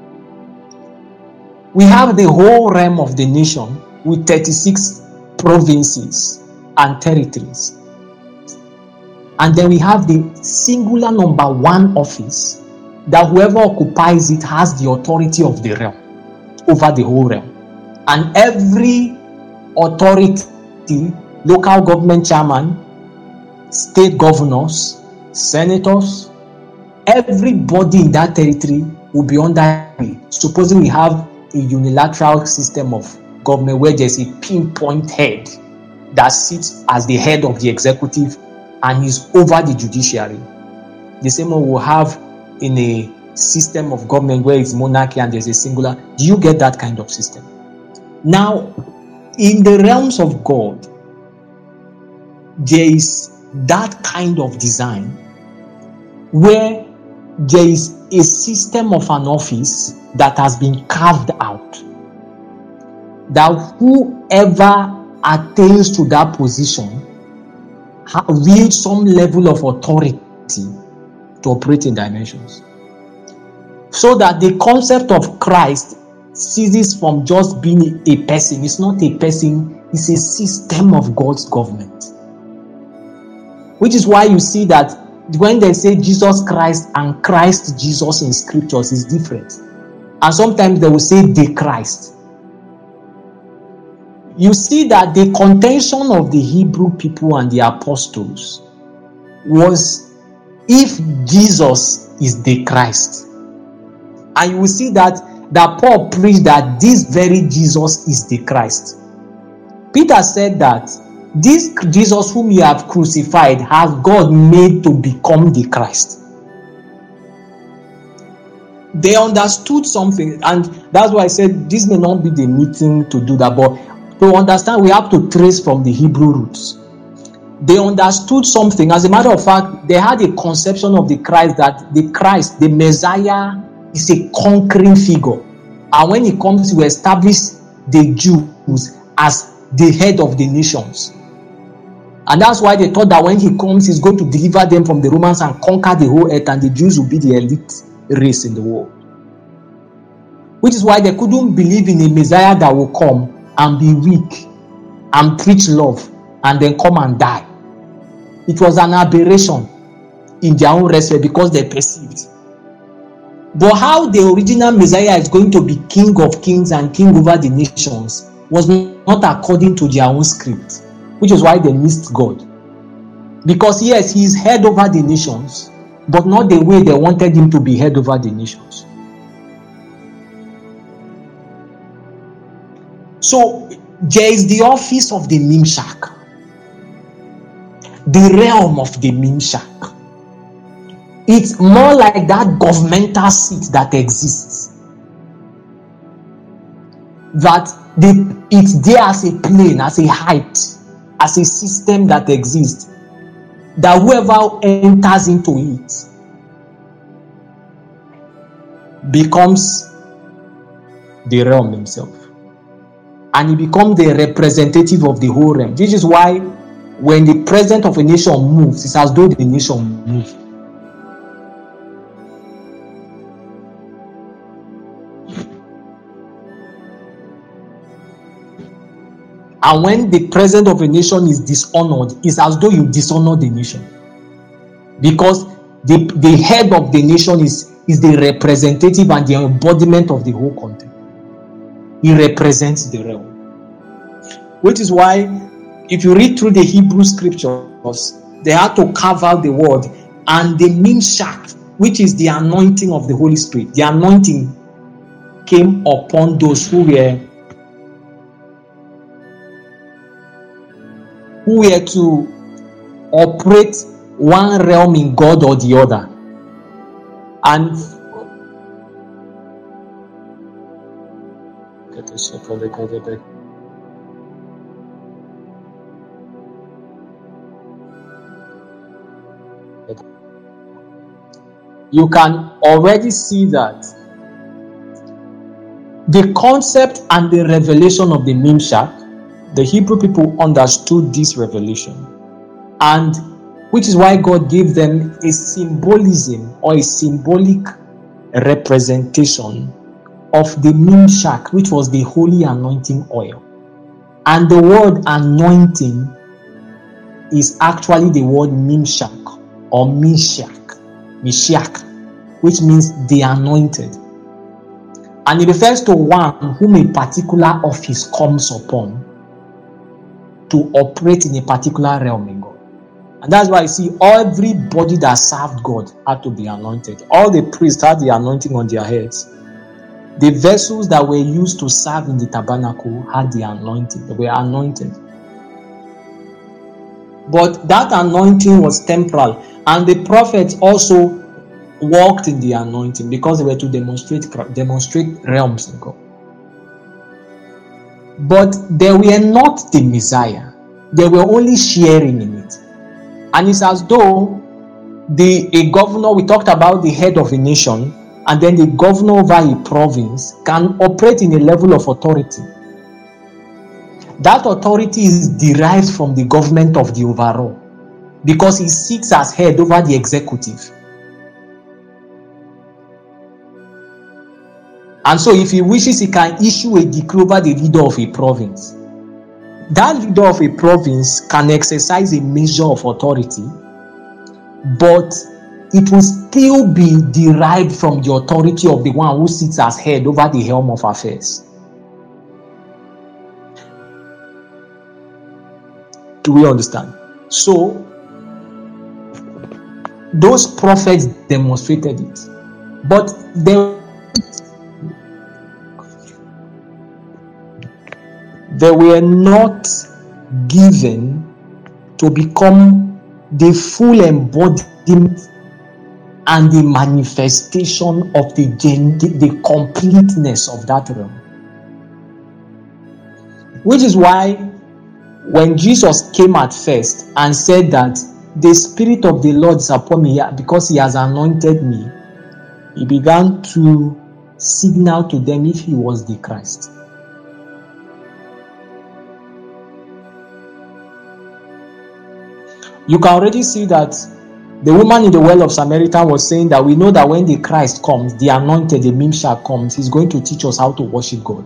we have the whole realm of the nation with thirty-six provinces and territories. And then we have the singular number one office that whoever occupies it has the authority of the realm over the whole realm. And every authority, local government chairman, state governors, senators, everybody in that territory will be under it. Supposing we have a unilateral system of government where there's a pinpoint head that sits as the head of the executive and is over the judiciary. The same one we'll have in a system of government where it's monarchy and there's a singular. Do you get that kind of system? Now, in the realms of God, there is that kind of design where there is a system of an office that has been carved out, that whoever attains to that position wields some level of authority to operate in dimensions. So that the concept of Christ ceases from just being a person. It's not a person, it's a system of God's government. Which is why you see that when they say Jesus Christ and Christ Jesus in scriptures is different. And sometimes they will say the Christ. You see that the contention of the Hebrew people and the apostles was if Jesus is the Christ. And you will see that, that Paul preached that this very Jesus is the Christ. Peter said that this Jesus whom you have crucified has God made to become the Christ. They understood something, and that's why I said this may not be the meeting to do that, but to understand we have to trace from the Hebrew roots. They understood something. As a matter of fact, they had a conception of the Christ, that the Christ, the Messiah, is a conquering figure. And when he comes, he will establish the Jews as the head of the nations. And that's why they thought that when he comes, he's going to deliver them from the Romans and conquer the whole earth, and the Jews will be the elite race in the world. Which is why they couldn't believe in a Messiah that will come and be weak and preach love and then come and die. It was an aberration in their own respect because they perceived. But how the original Messiah is going to be King of kings and King over the nations was not according to their own script, which is why they missed God. Because yes, he is head over the nations, but not the way they wanted him to be head over the nations. So there is the office of the Mimshak, the realm of the Mimshak. It's more like that governmental seat that exists, that the, it's there as a plane, as a height, as a system that exists, that whoever enters into it becomes the realm himself, and he becomes the representative of the whole realm. This is why when the president of a nation moves, it's as though the nation moves. And when the president of a nation is dishonored, it's as though you dishonor the nation. Because the, the head of the nation is, is the representative and the embodiment of the whole country. He represents the realm. Which is why, if you read through the Hebrew scriptures, they had to carve out the word, and the Mimshak, which is the anointing of the Holy Spirit. The anointing came upon those who were who were to operate one realm in God or the other. And you can already see that the concept and the revelation of the Mimshak, the Hebrew people understood this revelation, and which is why God gave them a symbolism or a symbolic representation of the Mimshak, which was the holy anointing oil. And the word anointing is actually the word Mimshak or Mishak, Mishak, which means the anointed. And it refers to one whom a particular office comes upon to operate in a particular realm in God. And that's why you see everybody that served God had to be anointed. All the priests had the anointing on their heads. The vessels that were used to serve in the tabernacle had the anointing. They were anointed. But that anointing was temporal. And the prophets also walked in the anointing because they were to demonstrate, demonstrate realms in God. But they were not the Messiah. They were only sharing in it. And it's as though the a governor, we talked about the head of a nation, and then the governor over a province can operate in a level of authority. That authority is derived from the government of the overall, because he sits as head over the executive. And so if he wishes, he can issue a decree over the leader of a province. That leader of a province can exercise a measure of authority, but it will still be derived from the authority of the one who sits as head over the helm of affairs. Do we understand? So, those prophets demonstrated it. But they, they were not given to become the full embodiment and the manifestation of the, the completeness of that realm. Which is why when Jesus came at first and said that the Spirit of the Lord is upon me because he has anointed me, he began to signal to them if he was the Christ. You can already see that the woman in the well of Samaritan was saying that we know that when the Christ comes, the anointed, the Mimshak comes, he's going to teach us how to worship God.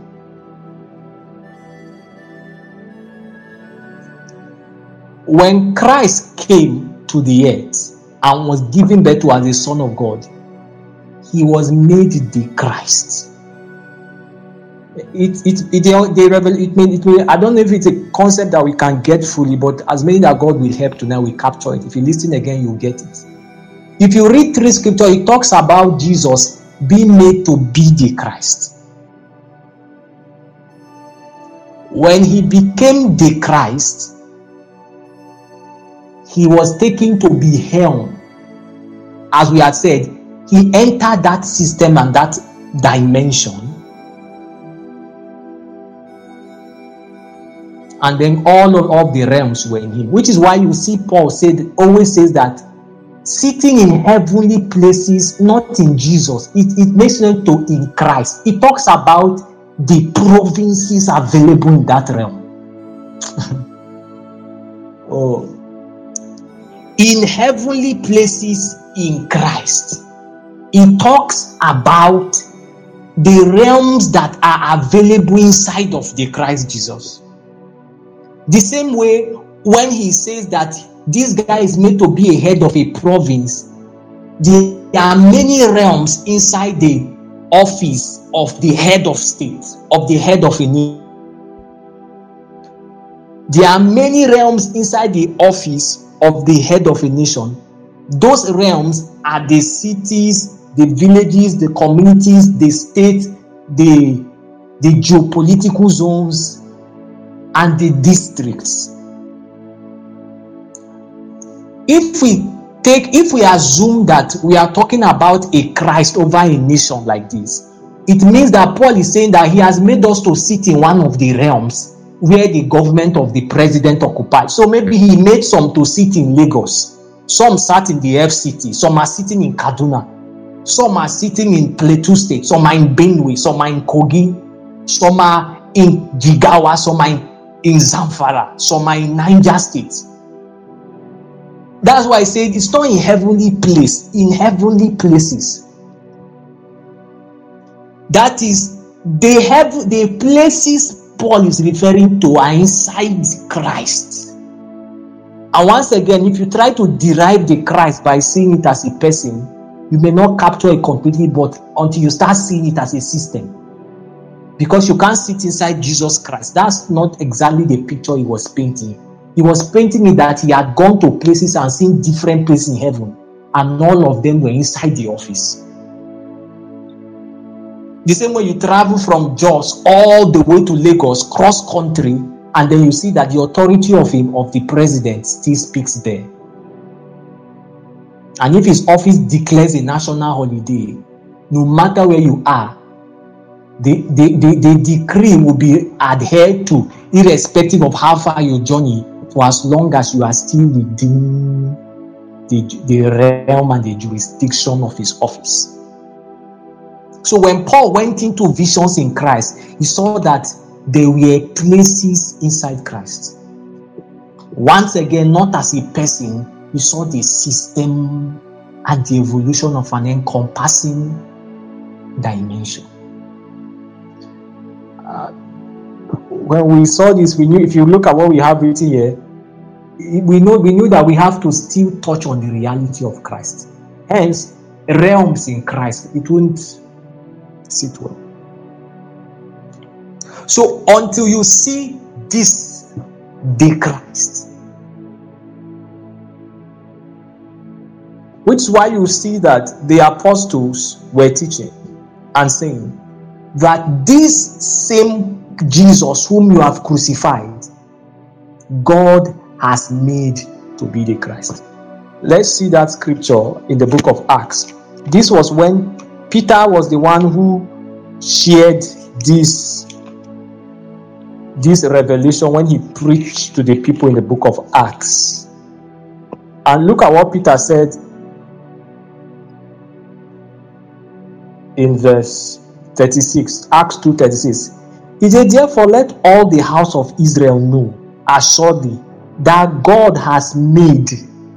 When Christ came to the earth and was given birth to as the Son of God, he was made the Christ. It it it they revel it may it may I don't know if it's a concept that we can get fully, but as many that God will help tonight, we capture it. If you listen again, you'll get it. If you read through scripture, it talks about Jesus being made to be the Christ. when he became the Christ, he was taken to be hell. As we had said, he entered that system and that dimension. And then all of the realms were in him. Which is why you see Paul said, always says that sitting in heavenly places, not in Jesus. It, it makes sense to in Christ. It talks about the provinces available in that realm. Oh. In heavenly places in Christ. It talks about the realms that are available inside of the Christ Jesus. The same way when he says that this guy is made to be a head of a province, there are many realms inside the office of the head of state, of the head of a nation. There are many realms inside the office of the head of a nation. Those realms are the cities, the villages, the communities, the state, the, the geopolitical zones, and the districts. If we take, if we assume that we are talking about a Christ over a nation like this, it means that Paul is saying that he has made us to sit in one of the realms where the government of the president occupies. So maybe he made some to sit in Lagos. Some sat in the F C T. Some are sitting in Kaduna. Some are sitting in Plateau State. Some are in Benue. Some are in Kogi. Some are in Jigawa. Some are in, in Zamfara. Some are in Niger State. That's why I said it's not in heavenly place. In heavenly places. That is, they have the places Paul is referring to are inside Christ. And once again, if you try to derive the Christ by seeing it as a person, you may not capture it completely, but until you start seeing it as a system. Because you can't sit inside Jesus Christ. That's not exactly the picture he was painting. He was painting it that he had gone to places and seen different places in heaven, and all of them were inside the office. The same way you travel from Jos all the way to Lagos, cross country, and then you see that the authority of him, of the president, still speaks there. And if his office declares a national holiday, no matter where you are, the, the, the, the decree will be adhered to, irrespective of how far your journey, for as long as you are still within the, the realm and the jurisdiction of his office. So when Paul went into visions in Christ, he saw that there were places inside Christ. Once again, not as a person, he saw the system and the evolution of an encompassing dimension. Uh, when we saw this, we knew, if you look at what we have written here, we know we knew that we have to still touch on the reality of Christ. Hence, realms in Christ, it won't sit well. So until you see this, the Christ, which is why you see that the apostles were teaching and saying that this same Jesus whom you have crucified, God has made to be the Christ. Let's see that scripture in the book of Acts. This was when Peter was the one who shared this, this revelation when he preached to the people in the book of Acts. And look at what Peter said in verse thirty-six, Acts two thirty-six. He said, therefore let all the house of Israel know assuredly that God has made,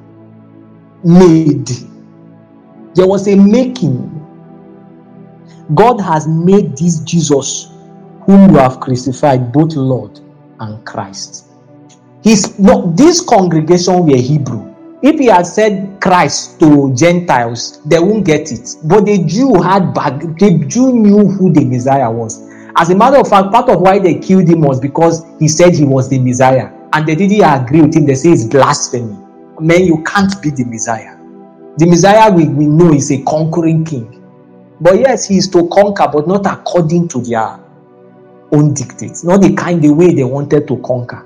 made. There was a making. God has made this Jesus whom you have crucified both Lord and Christ. His, no, this congregation were Hebrew. If he had said Christ to Gentiles, they won't get it. But the Jew had bag, the Jew knew who the Messiah was. As a matter of fact, part of why they killed him was because he said he was the Messiah. And they didn't agree with him. They say it's blasphemy. Man, you can't be the Messiah. The Messiah we, we know is a conquering king. But yes, he is to conquer, but not according to their own dictates, not the kind the way they wanted to conquer.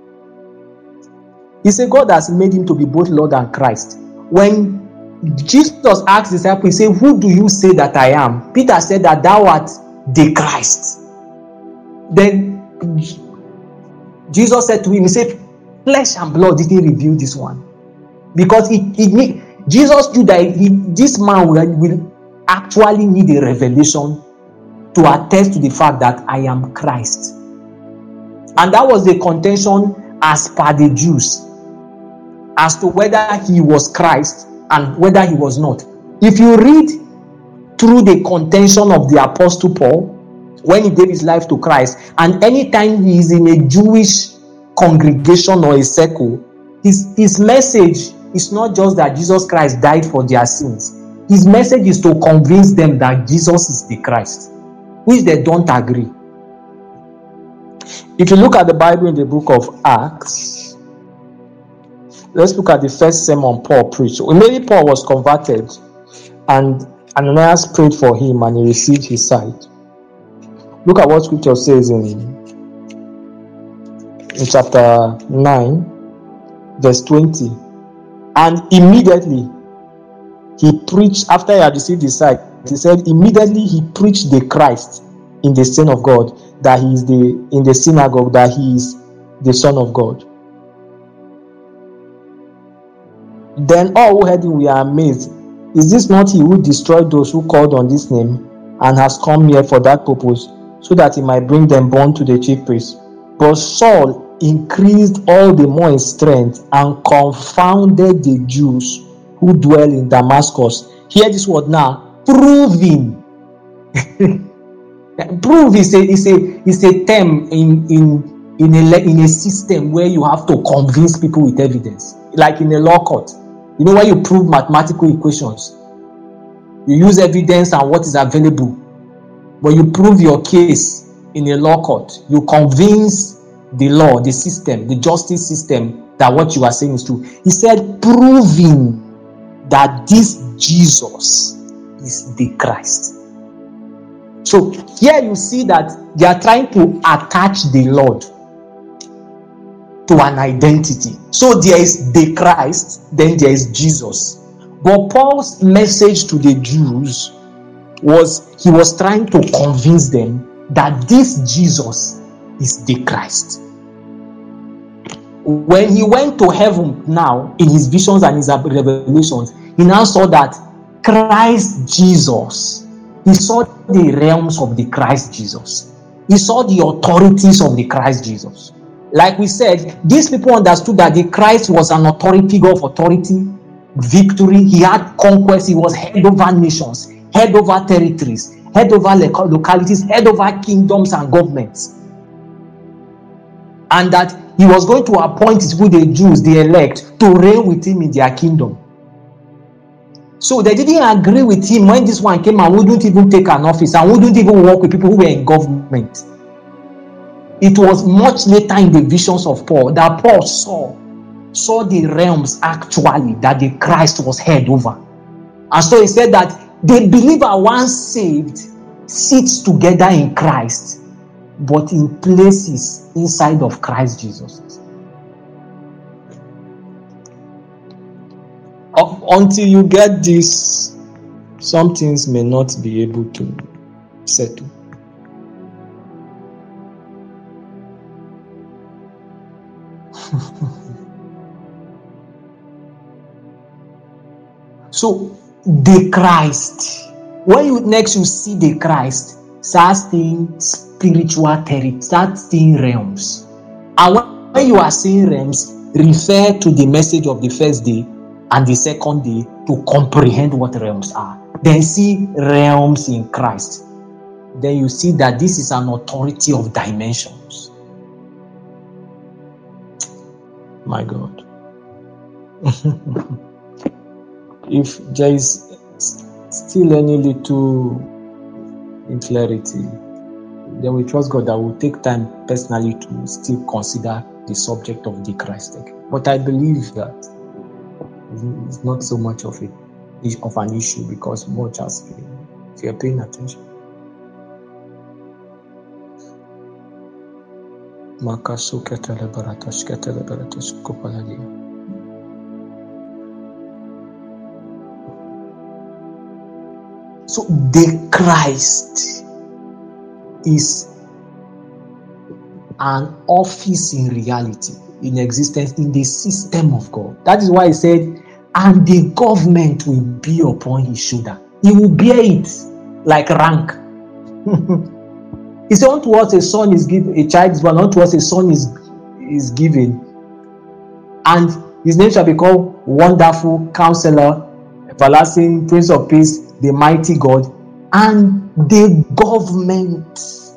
He said God has made him to be both Lord and Christ. When Jesus asked the disciples, he said, who do you say that I am? Peter said that thou art the Christ. Then Jesus said to him, he said, flesh and blood didn't reveal this one. Because it, it Jesus knew that he, this man will, will actually need a revelation to attest to the fact that I am Christ. And that was the contention as per the Jews, as to whether he was Christ and whether he was not. If you read through the contention of the Apostle Paul, when he gave his life to Christ, and anytime he is in a Jewish congregation or a circle, his, his message is not just that Jesus Christ died for their sins. His message is to convince them that Jesus is the Christ, which they don't agree. If you look at the Bible in the book of Acts, let's look at the first sermon Paul preached. Maybe Paul was converted and Ananias prayed for him and he received his sight. Look at what scripture says in, in chapter nine, verse twenty. And immediately he preached, after he had received his sight, he said, immediately he preached the Christ in the Son of God, that he is the, in the synagogue, that he is the Son of God. Then all who heard him were amazed. Is this not he who destroyed those who called on this name, and has come here for that purpose, so that he might bring them bound to the chief priest? But Saul increased all the more in strength and confounded the Jews who dwell in Damascus. Hear this word now, proving. Prove is a is a is a term in in in a in a system where you have to convince people with evidence, like in a law court. You know, when you prove mathematical equations, you use evidence and what is available, but you prove your case in a law court. You convince the law, the system, the justice system, that what you are saying is true. He said, proving that this Jesus is the Christ. So here you see that they are trying to attach the Lord to an identity. So there is the Christ, then there is Jesus. But Paul's message to the Jews was, he was trying to convince them that this Jesus is the Christ. When he went to heaven now, in his visions and his revelations, he now saw that Christ Jesus, he saw the realms of the Christ Jesus. He saw the authorities of the Christ Jesus. Like we said, these people understood that the Christ was an authority, God of authority, victory. He had conquest. He was head over nations, head over territories, head over localities, head over kingdoms and governments. And that he was going to appoint his people, the Jews, the elect, to reign with him in their kingdom. So they didn't agree with him when this one came and wouldn't even take an office and wouldn't even work with people who were in government. It was much later in the visions of Paul that Paul saw, saw the realms actually that the Christ was head over. And so he said that the believer once saved sits together in Christ, but in places inside of Christ Jesus. Until you get this, some things may not be able to settle. So, the Christ, when you next you see the Christ, start seeing spiritual territory, start seeing realms. And when you are seeing realms, refer to the message of the first day and the second day to comprehend what realms are. Then see realms in Christ. Then you see that this is an authority of dimensions. My God. If there is still any little clarity, then we trust God that will take time personally to still consider the subject of the Christ. But I believe that it's not so much of a of an issue, because much as if you're paying attention. Makasu ketele baratash ketele baratash kopaladia. So the Christ is an office in reality, in existence, in the system of God. That is why he said, and the government will be upon his shoulder. He will bear it like rank. He said, unto us a son is given, a child is born, unto us a son is, is given, and his name shall be called Wonderful Counselor, Everlasting, Prince of Peace, the Mighty God, and the government,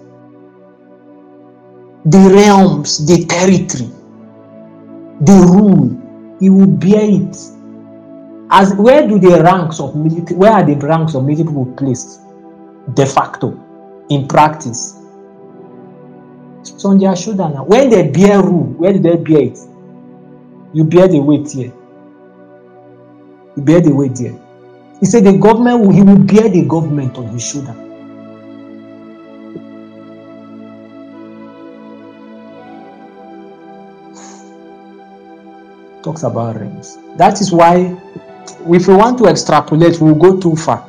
the realms, the territory, the rule, he will bear it. As where do the ranks of military, where are the ranks of military people placed? De facto, in practice. It's on their shoulder now. When they bear rule, where do they bear it? You bear the weight here. You bear the weight here. He said the government, will, he will bear the government on his shoulder. Talks about realms. That is why, if we want to extrapolate, we'll go too far.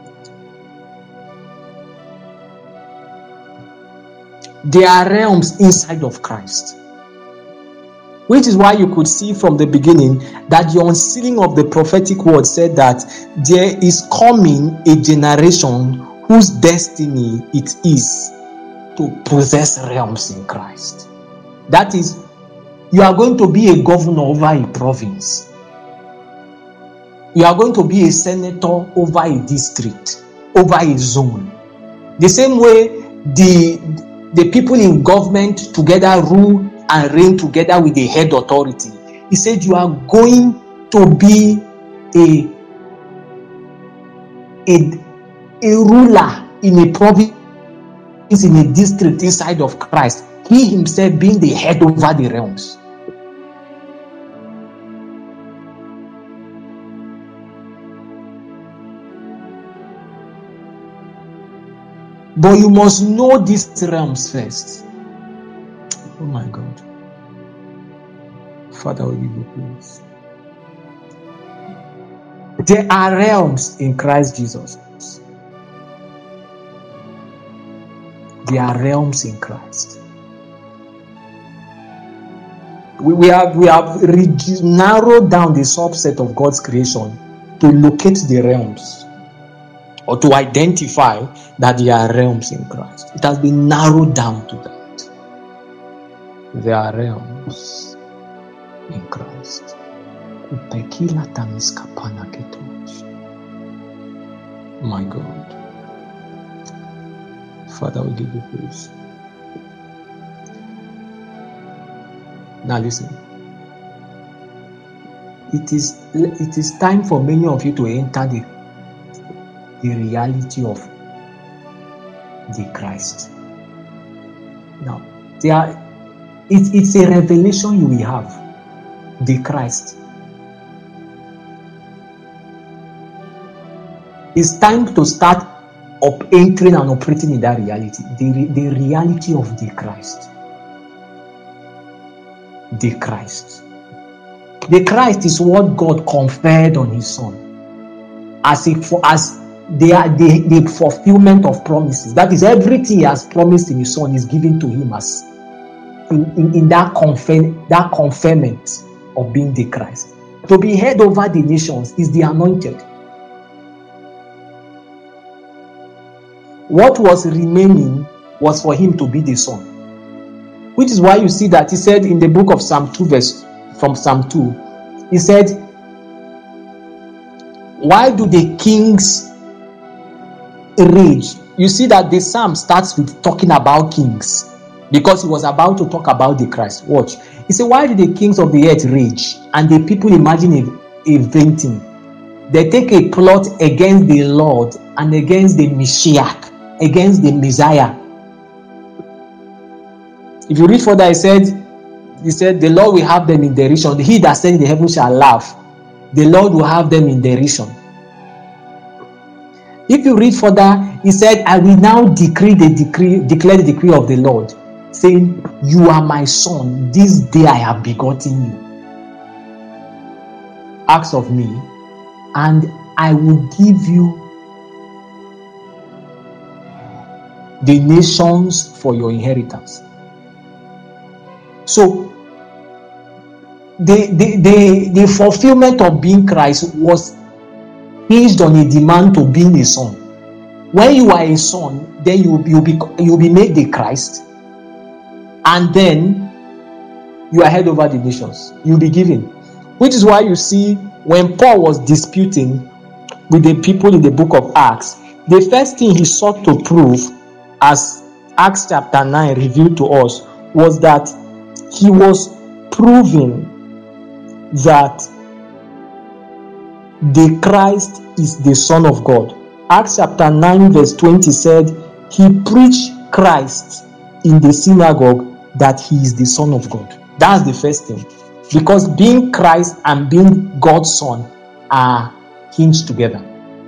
There are realms inside of Christ, which is why you could see from the beginning that the unsealing of the prophetic word said that there is coming a generation whose destiny it is to possess realms in Christ. That is, you are going to be a governor over a province. You are going to be a senator over a district, over a zone. The same way the the people in government together rule and reign together with the head authority. He said you are going to be a, a, a ruler in a province, in a district inside of Christ. He himself being the head over the realms. But you must know these realms first. Oh my God. Father, we give you praise. There are realms in Christ Jesus. There are realms in Christ. We, we have, we have narrowed down the subset of God's creation to locate the realms, or to identify that there are realms in Christ. It has been narrowed down to that. There are realms in Christ. My God. Father, we give you praise. Now listen. It is, it is time for many of you to enter the the reality of the Christ. Now, there are, it, it's a revelation you will have, the Christ. It's time to start up entering and operating in that reality, the, the reality of the Christ. The Christ. The Christ is what God conferred on his Son as if as They are the, the fulfillment of promises. That is, everything he has promised in his Son is given to him as in, in, in that confer, that conferment of being the Christ. To be head over the nations is the anointed. What was remaining was for him to be the Son. Which is why you see that he said in the book of Psalm two, verse from Psalm two, he said, why do the kings rage? You see that the psalm starts with talking about kings, because he was about to talk about the Christ. Watch. He said, why do the kings of the earth rage, and the people imagine a, a vain thing? They take a plot against the Lord and against the Messiah, against the Messiah. If you read further, he said, he said, the Lord will have them in derision. He that said in the heaven shall laugh. The Lord will have them in derision. If you read further, he said, I will now decree the decree, declare the decree of the Lord. saying, "You are my son, this day I have begotten you. Ask of me, and I will give you the nations for your inheritance." So the, the, the, the fulfillment of being Christ was hinged on a demand to being a son. When you are a son, then you will be, you'll be made the Christ, and then you are head over the nations. You'll be given. Which is why you see when Paul was disputing with the people in the book of Acts, the first thing he sought to prove, as Acts chapter nine revealed to us, was that he was proving that the Christ is the Son of God. Acts chapter nine verse twenty said, he preached Christ in the synagogue that he is the Son of God. That's the first thing. Because being Christ and being God's Son are hinged together.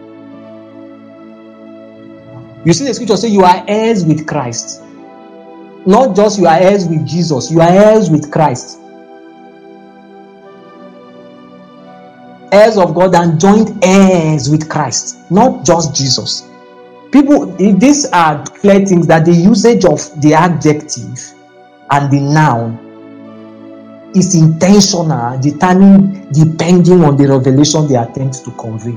You see the scripture say you are heirs with Christ. Not just you are heirs with Jesus, you are heirs with Christ. Heirs of God and joint heirs with Christ, not just Jesus. People, these are clear things that the usage of the adjective and the noun is intentional, determining depending on the revelation they attempt to convey.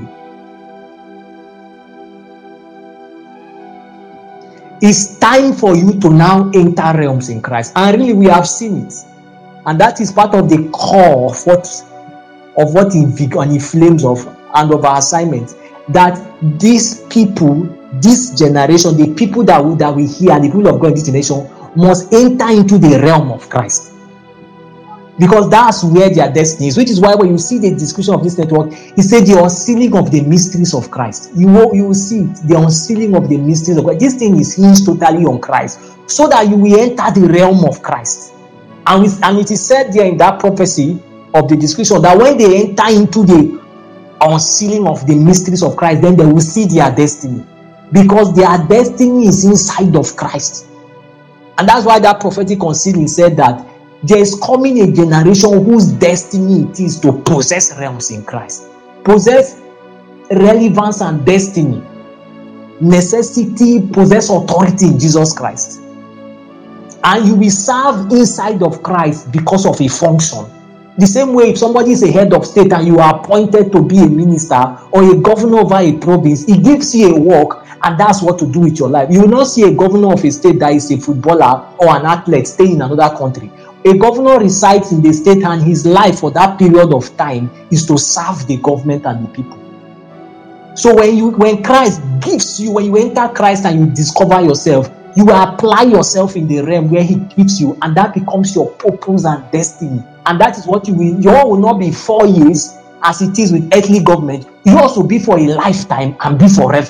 It's time for you to now enter realms in Christ, and really we have seen it, and that is part of the core of what of what and inflames of and of our assignment. That these people, this generation, the people that we that we hear, and the people of God in this generation must enter into the realm of Christ. Because that's where their destiny is, which is why when you see the description of this network, he said the unsealing of the mysteries of Christ. You will, you will see it, the unsealing of the mysteries of Christ. This thing is hinged totally on Christ, so that you will enter the realm of Christ. And, with, and it is said there in that prophecy of the description that when they enter into the unsealing of the mysteries of Christ, then they will see their destiny. Because their destiny is inside of Christ. And that's why that prophetic unsealing said that there is coming a generation whose destiny it is to possess realms in Christ. Possess relevance and destiny. Necessity, possess authority in Jesus Christ. And you will serve inside of Christ because of a function. The same way if somebody is a head of state and you are appointed to be a minister or a governor over a province, he gives you a work and that's what to do with your life. You will not see a governor of a state that is a footballer or an athlete staying in another country. A governor resides in the state and his life for that period of time is to serve the government and the people. So when you when Christ gives you, when you enter Christ and you discover yourself, you apply yourself in the realm where he gives you, and that becomes your purpose and destiny. And that is what you will, yours will not be four years as it is with earthly government. Yours will be for a lifetime and be forever.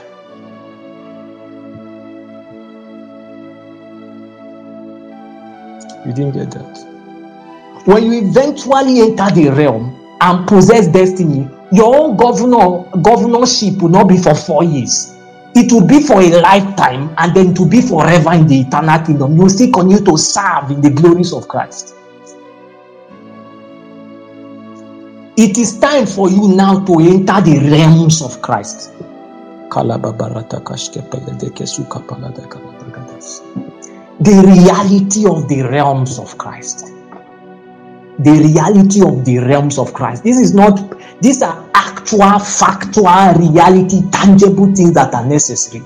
You didn't get that. When you eventually enter the realm and possess destiny, your own governor governorship will not be for four years. It will be for a lifetime, and then to be forever in the eternal kingdom. You will still continue to serve in the glories of Christ. It is time for you now to enter the realms of Christ. The reality of the realms of Christ. The reality of the realms of Christ. This is not, these are actual, factual, reality, tangible things that are necessary.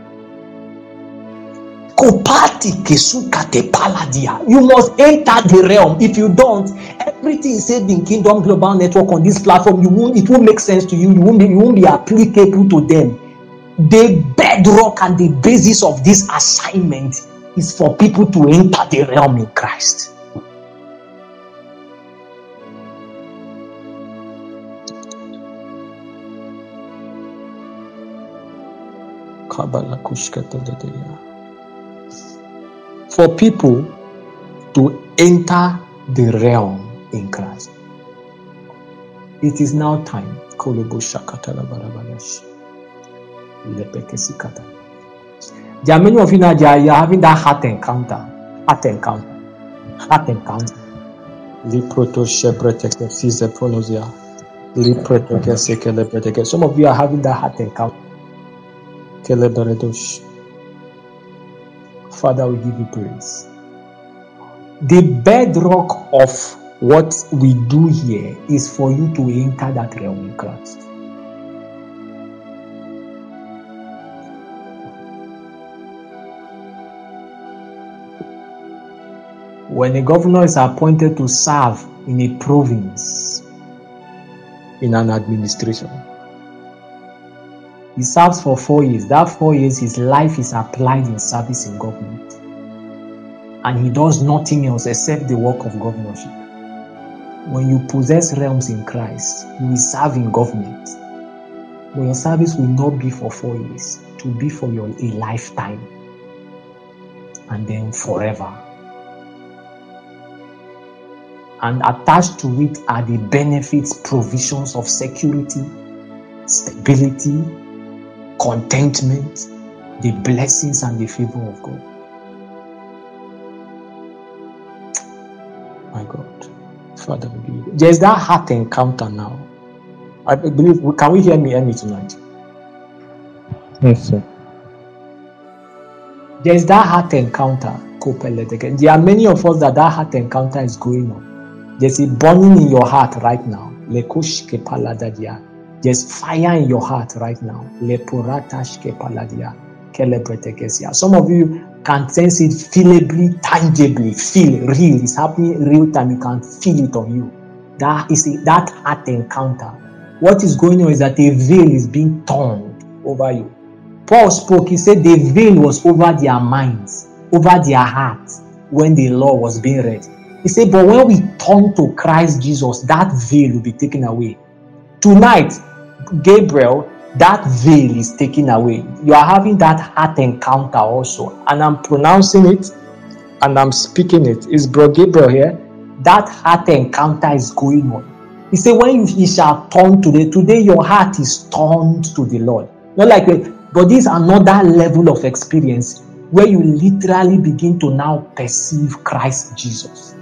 You must enter the realm. If you don't, everything said in Kingdom Global Network on this platform, you won't, it won't make sense to you. You won't be, you won't be applicable to them. The bedrock and the basis of this assignment is for people to enter the realm in Christ. For people to enter the realm in Christ, it is now time. There are many of you now, you are having that heart encounter. And heart encounter. Heart encounter. Liproto shebreteke size prolozia. Liproteke sekelebreteke. Some of you are having that heart encounter. Keleberedosh. Father, we give you praise. The bedrock of what we do here is for you to enter that realm in Christ. When a governor is appointed to serve in a province, in an administration, he serves for four years. That four years, his life is applied in service in government. And he does nothing else except the work of governorship. When you possess realms in Christ, you will serve in government. But your service will not be for four years. It will be for your a lifetime. And then forever. And attached to it are the benefits, provisions of security, stability, contentment, the blessings and the favor of God. My God, Father, we give you. There's that heart encounter now. I believe, can we hear me any tonight? Yes, sir. There's that heart encounter. There are many of us that that heart encounter is going on. There's a burning in your heart right now. There's fire in your heart right now. Some of you can sense it feelably, tangibly. Feel real. It's happening real time. You can feel it on you. That is a, that heart encounter. What is going on is that a veil is being torn over you. Paul spoke. He said the veil was over their minds, over their hearts when the law was being read. He said, but when we turn to Christ Jesus, that veil will be taken away. Tonight, Gabriel, that veil is taken away. You are having that heart encounter also. And I'm pronouncing it and I'm speaking it. Is Bro Gabriel here? That heart encounter is going on. He said, when you, you shall turn today, today your heart is turned to the Lord. Not like, but this is another level of experience where you literally begin to now perceive Christ Jesus.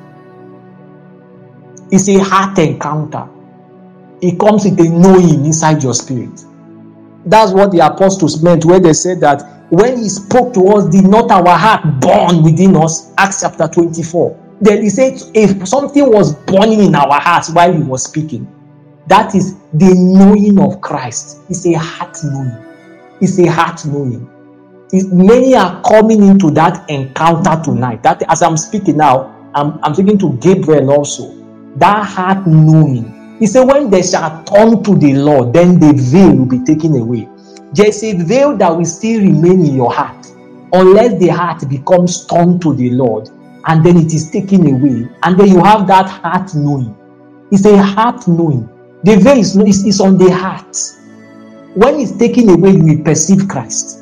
It's a heart encounter. It comes with a knowing inside your spirit. That's what the apostles meant when they said that when he spoke to us, did not our heart burn within us? Acts chapter twenty-four. Then he said if something was burning in our hearts while he was speaking, that is the knowing of Christ. It's a heart knowing. It's a heart knowing. It's, many are coming into that encounter tonight. That as I'm speaking now, I'm, I'm speaking to Gabriel also. That heart knowing. He said, when they shall turn to the Lord, then the veil will be taken away. There's a veil that will still remain in your heart unless the heart becomes turned to the Lord and then it is taken away. And then you have that heart knowing. It's a heart knowing. The veil is, is, is on the heart. When it's taken away, you will perceive Christ.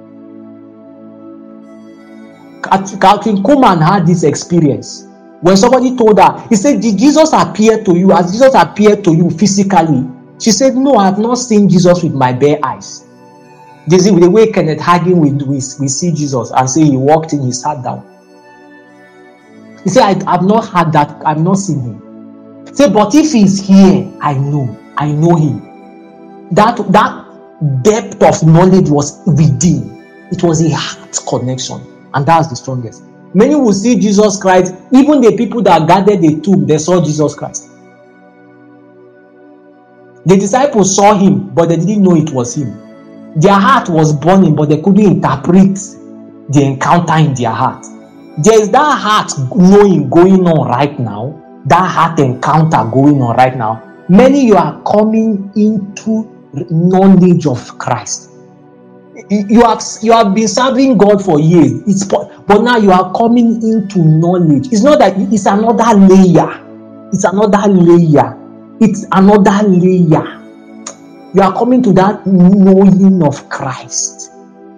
Catherine Kuhlman had this experience. When somebody told her, he said, did Jesus appear to you? Has Jesus appeared to you physically? She said, no, I have not seen Jesus with my bare eyes. This is the way Kenneth Hagin we, we, we see Jesus and say he walked in, he sat down. He said, I have not had that, I have not seen him. He said, but if he's here, I know, I know him. That, that depth of knowledge was within. It was a heart connection, and that's the strongest. Many will see Jesus Christ. Even the people that gathered the tomb, they saw Jesus Christ. The disciples saw him, but they didn't know it was him. Their heart was burning, but they couldn't interpret the encounter in their heart. There is that heart knowing going on right now. That heart encounter going on right now. Many you are coming into knowledge of Christ. You have you have been serving God for years. It's but now you are coming into knowledge. It's not that it's another layer. It's another layer. It's another layer. You are coming to that knowing of Christ.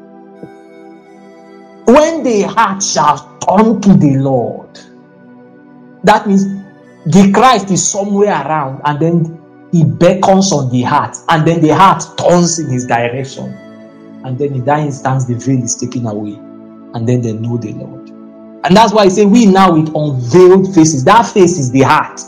When the heart shall turn to the Lord, that means the Christ is somewhere around, and then he beckons on the heart, and then the heart turns in his direction. And then in that instance, the veil is taken away. And then they know the Lord. And that's why I say we now with unveiled faces. That face is the heart.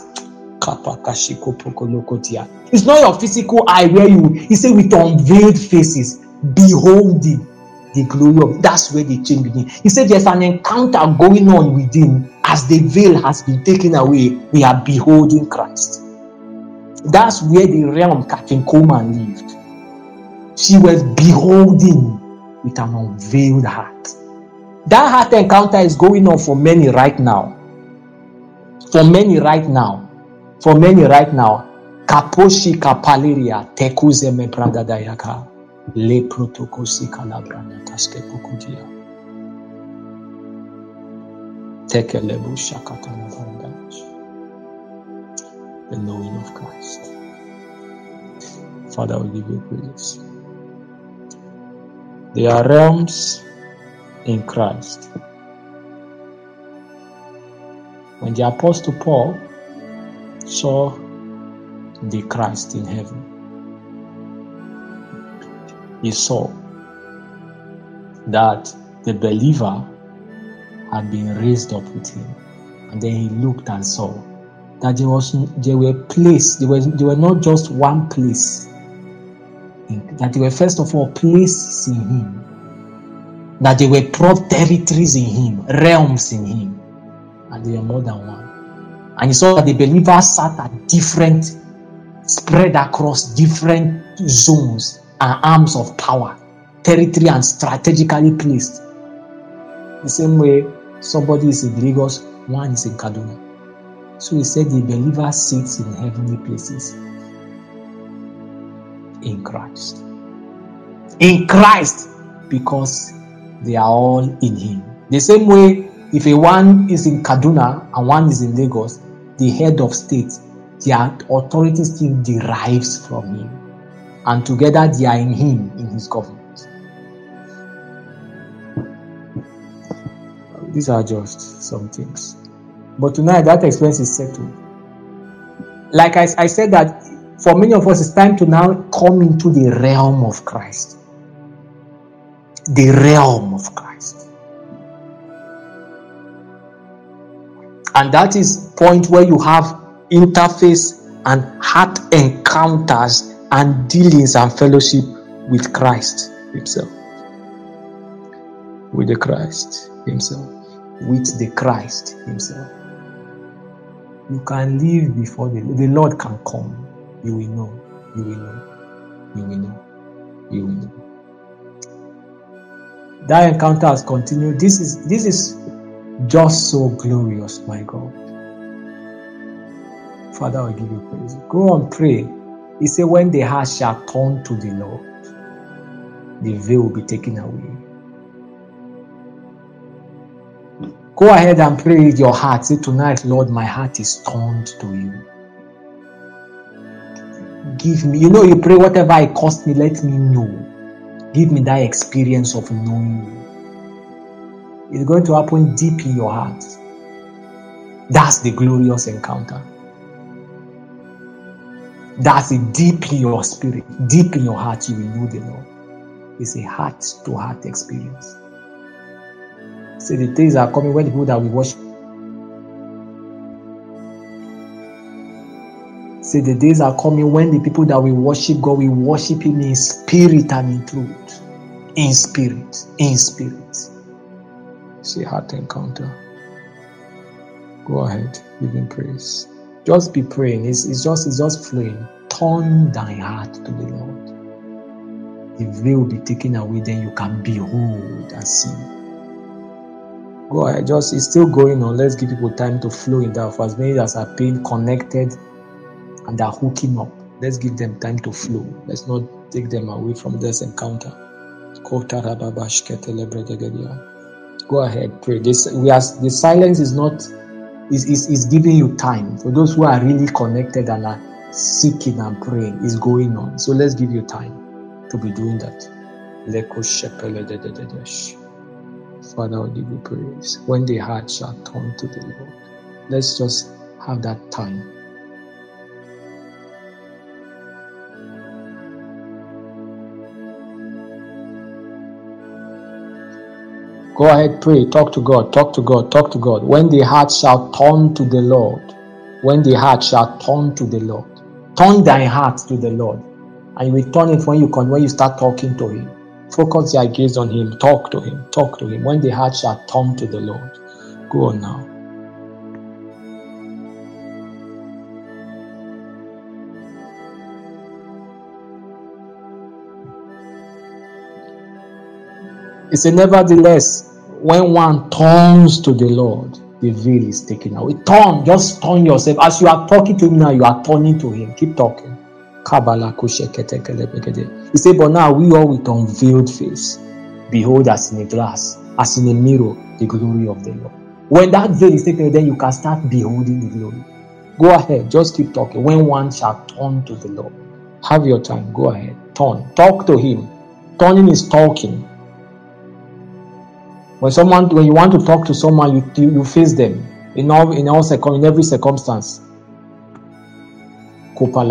It's not your physical eye where you, he said with unveiled faces, beholding the glory of, that's where the change begins. He said there's an encounter going on within. As the veil has been taken away, we are beholding Christ. That's where the realm Catherine Coleman lived. She was beholding with an unveiled heart. That heart encounter is going on for many right now. For many right now. For many right now. Kaposhi kapaleria tekuze me pragadayaka le protokosi kalabrana taske pukudia tekelebu shakatana baradash. The knowing of Christ. Father, we give you praise. There are realms in Christ. When the Apostle Paul saw the Christ in heaven, he saw that the believer had been raised up with him. And then he looked and saw that there was there were places, there was there were not just one place, in, that there were first of all places in him, that there were broad territories in him, realms in him, and there were more than one. And he saw that the believers sat at different, spread across different zones and arms of power, territory and strategically placed. The same way somebody is in Lagos, one is in Kaduna. So he said the believer sits in heavenly places in Christ. In Christ, because they are all in him. The same way, if a one is in Kaduna and one is in Lagos, the head of state, their authority still derives from him. And together they are in him, in his government. These are just some things. But tonight, that expense is settled. Like I, I said that for many of us, it's time to now come into the realm of Christ. The realm of Christ. And that is point where you have interface and heart encounters and dealings and fellowship with Christ himself. With the Christ himself. With the Christ himself. You can live before the, the Lord can come. You will know. You will know. You will know. You will know. That encounter has continued. This is this is just so glorious, my God. Father, I give you praise. Go on, pray. He said, when the heart shall turn to the Lord, the veil will be taken away. Go ahead and pray with your heart. Say, tonight, Lord, my heart is turned to you. Give me, you know, you pray, whatever it cost me, let me know. Give me that experience of knowing you. It's going to happen deep in your heart. That's the glorious encounter. That's it, deep in your spirit, deep in your heart, you will know the Lord. It's a heart-to-heart experience. See, the days are coming when the people that we worship. See, the days are coming when the people that we worship God, we worship Him in spirit and in truth. In spirit, in spirit. See, heart encounter. Go ahead, give Him praise. Just be praying. It's, it's just it's just flowing. Turn thy heart to the Lord. The veil will be taken away, then you can behold and see. Go ahead. Just it's still going on. Let's give people time to flow in that. For as many as are being connected and are hooking up, let's give them time to flow. Let's not take them away from this encounter. Go ahead, pray. This we are the silence is not. Is, is, is giving you time. For those who are really connected and are seeking and praying, is going on. So let's give you time to be doing that. Father, I'll give you praise. When the heart shall turn to the Lord, let's just have that time. Go ahead, pray. Talk to God. Talk to God. Talk to God. When the heart shall turn to the Lord. When the heart shall turn to the Lord. Turn thy heart to the Lord. And you will turn it when you come, when you start talking to Him. Focus your gaze on Him. Talk to Him. Talk to Him. When the heart shall turn to the Lord. Go on now. It's a nevertheless, when one turns to the Lord, the veil is taken away. Turn, just turn yourself. As you are talking to Him now, you are turning to Him. Keep talking. He said, but now we all with unveiled face behold as in a glass, as in a mirror, the glory of the Lord. When that veil is taken away, then you can start beholding the glory. Go ahead, just keep talking. When one shall turn to the Lord, have your time. Go ahead, turn. Talk to Him. Turning is talking. When someone, when you want to talk to someone, you you, you face them in all in all circum, in every circumstance. Which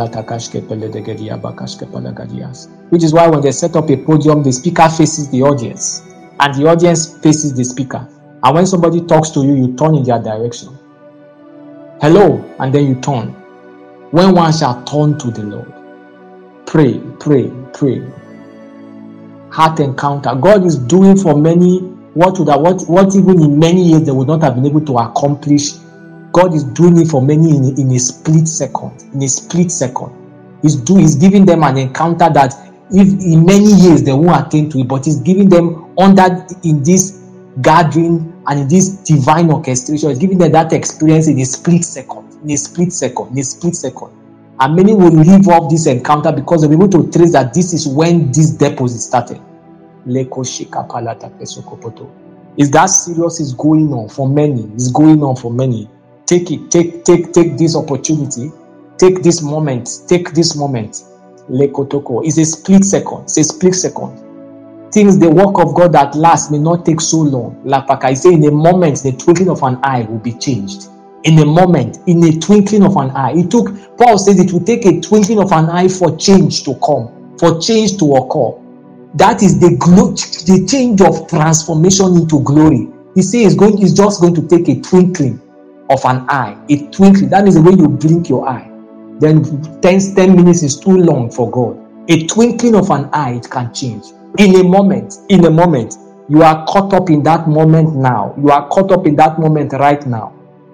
is why when they set up a podium, the speaker faces the audience, and the audience faces the speaker. And when somebody talks to you, you turn in their direction. Hello, and then you turn. When one shall turn to the Lord, pray, pray, pray. Heart encounter. God is doing for many what would have, what what even in many years they would not have been able to accomplish. God is doing it for many in, in a split second. In a split second, He's do He's giving them an encounter that if in many years they won't attain to it, but He's giving them under in this gathering and in this divine orchestration. He's giving them that experience in a split second. In a split second. In a split second. And many will live off this encounter because they'll be able to trace that this is when this deposit started. Is that serious? Is going on for many. It's going on for many. Take it, take, take, take this opportunity, take this moment, take this moment. Lekotoko. It's a split second. It's a split second. Things, the work of God that lasts may not take so long. Lapaka, I say in a moment, the twinkling of an eye will be changed. In a moment, in a twinkling of an eye. It took, Paul says it will take a twinkling of an eye for change to come, for change to occur. That is the glo- the change of transformation into glory. He says it's going, it's just going to take a twinkling of an eye. A twinkling. That means the way you blink your eye. Then ten, ten minutes is too long for God. A twinkling of an eye, it can change. In a moment, in a moment, you are caught up in that moment now. You are caught up in that moment right now.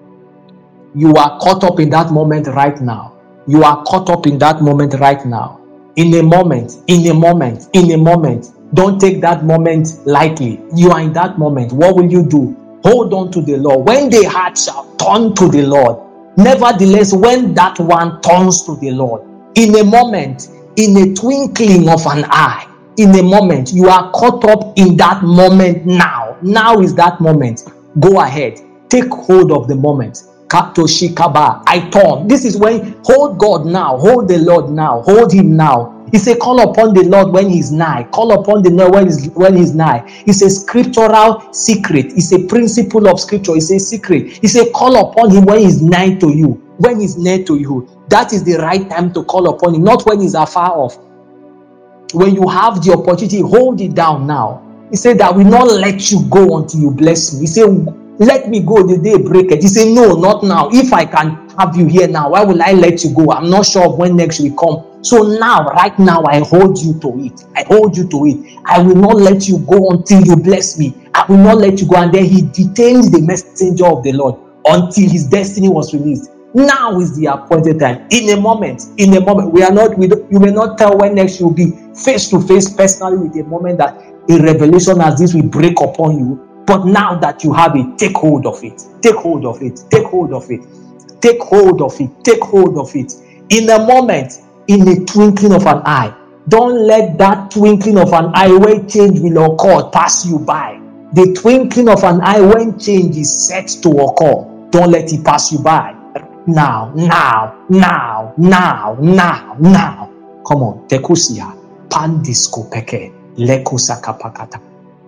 You are caught up in that moment right now. You are caught up in that moment right now. In a moment, in a moment, in a moment. Don't take that moment lightly. You are in that moment. What will you do? Hold on to the Lord. When the heart shall turn to the Lord. Nevertheless, when that one turns to the Lord, in a moment, in a twinkling of an eye, in a moment, you are caught up in that moment now. Now is that moment. Go ahead. Take hold of the moment. Katoshikaba. I turn. This is when, hold God now. Hold the Lord now. Hold Him now. He said, call upon the Lord when He's nigh. Call upon the Lord when He's, when he's nigh. It's a scriptural secret. It's a principle of scripture. It's a secret. He said, call upon Him when He's nigh to you. When He's near to you. That is the right time to call upon Him. Not when He's afar off. When you have the opportunity, hold it down now. He said that will not let you go until you bless me. He said, let me go the day break it. He said, no, not now. If I can have you here now, why will I let you go? I'm not sure of when next will come. So now, right now, I hold you to it. I hold you to it. I will not let you go until you bless me. I will not let you go. And then He detained the messenger of the Lord until his destiny was released. Now is the appointed time. In a moment, in a moment, we are not. We don't, you may not tell when next you'll be face to face personally with a moment that a revelation as this will break upon you. But now that you have it, take hold of it. Take hold of it. Take hold of it. Take hold of it. Take hold of it. In a moment, in a twinkling of an eye. Don't let that twinkling of an eye where change will occur pass you by. The twinkling of an eye when change is set to occur, don't let it pass you by. Now, now, now, now, now, now. Come on. Tekusia. Pandisco peke. Lekosakapakata.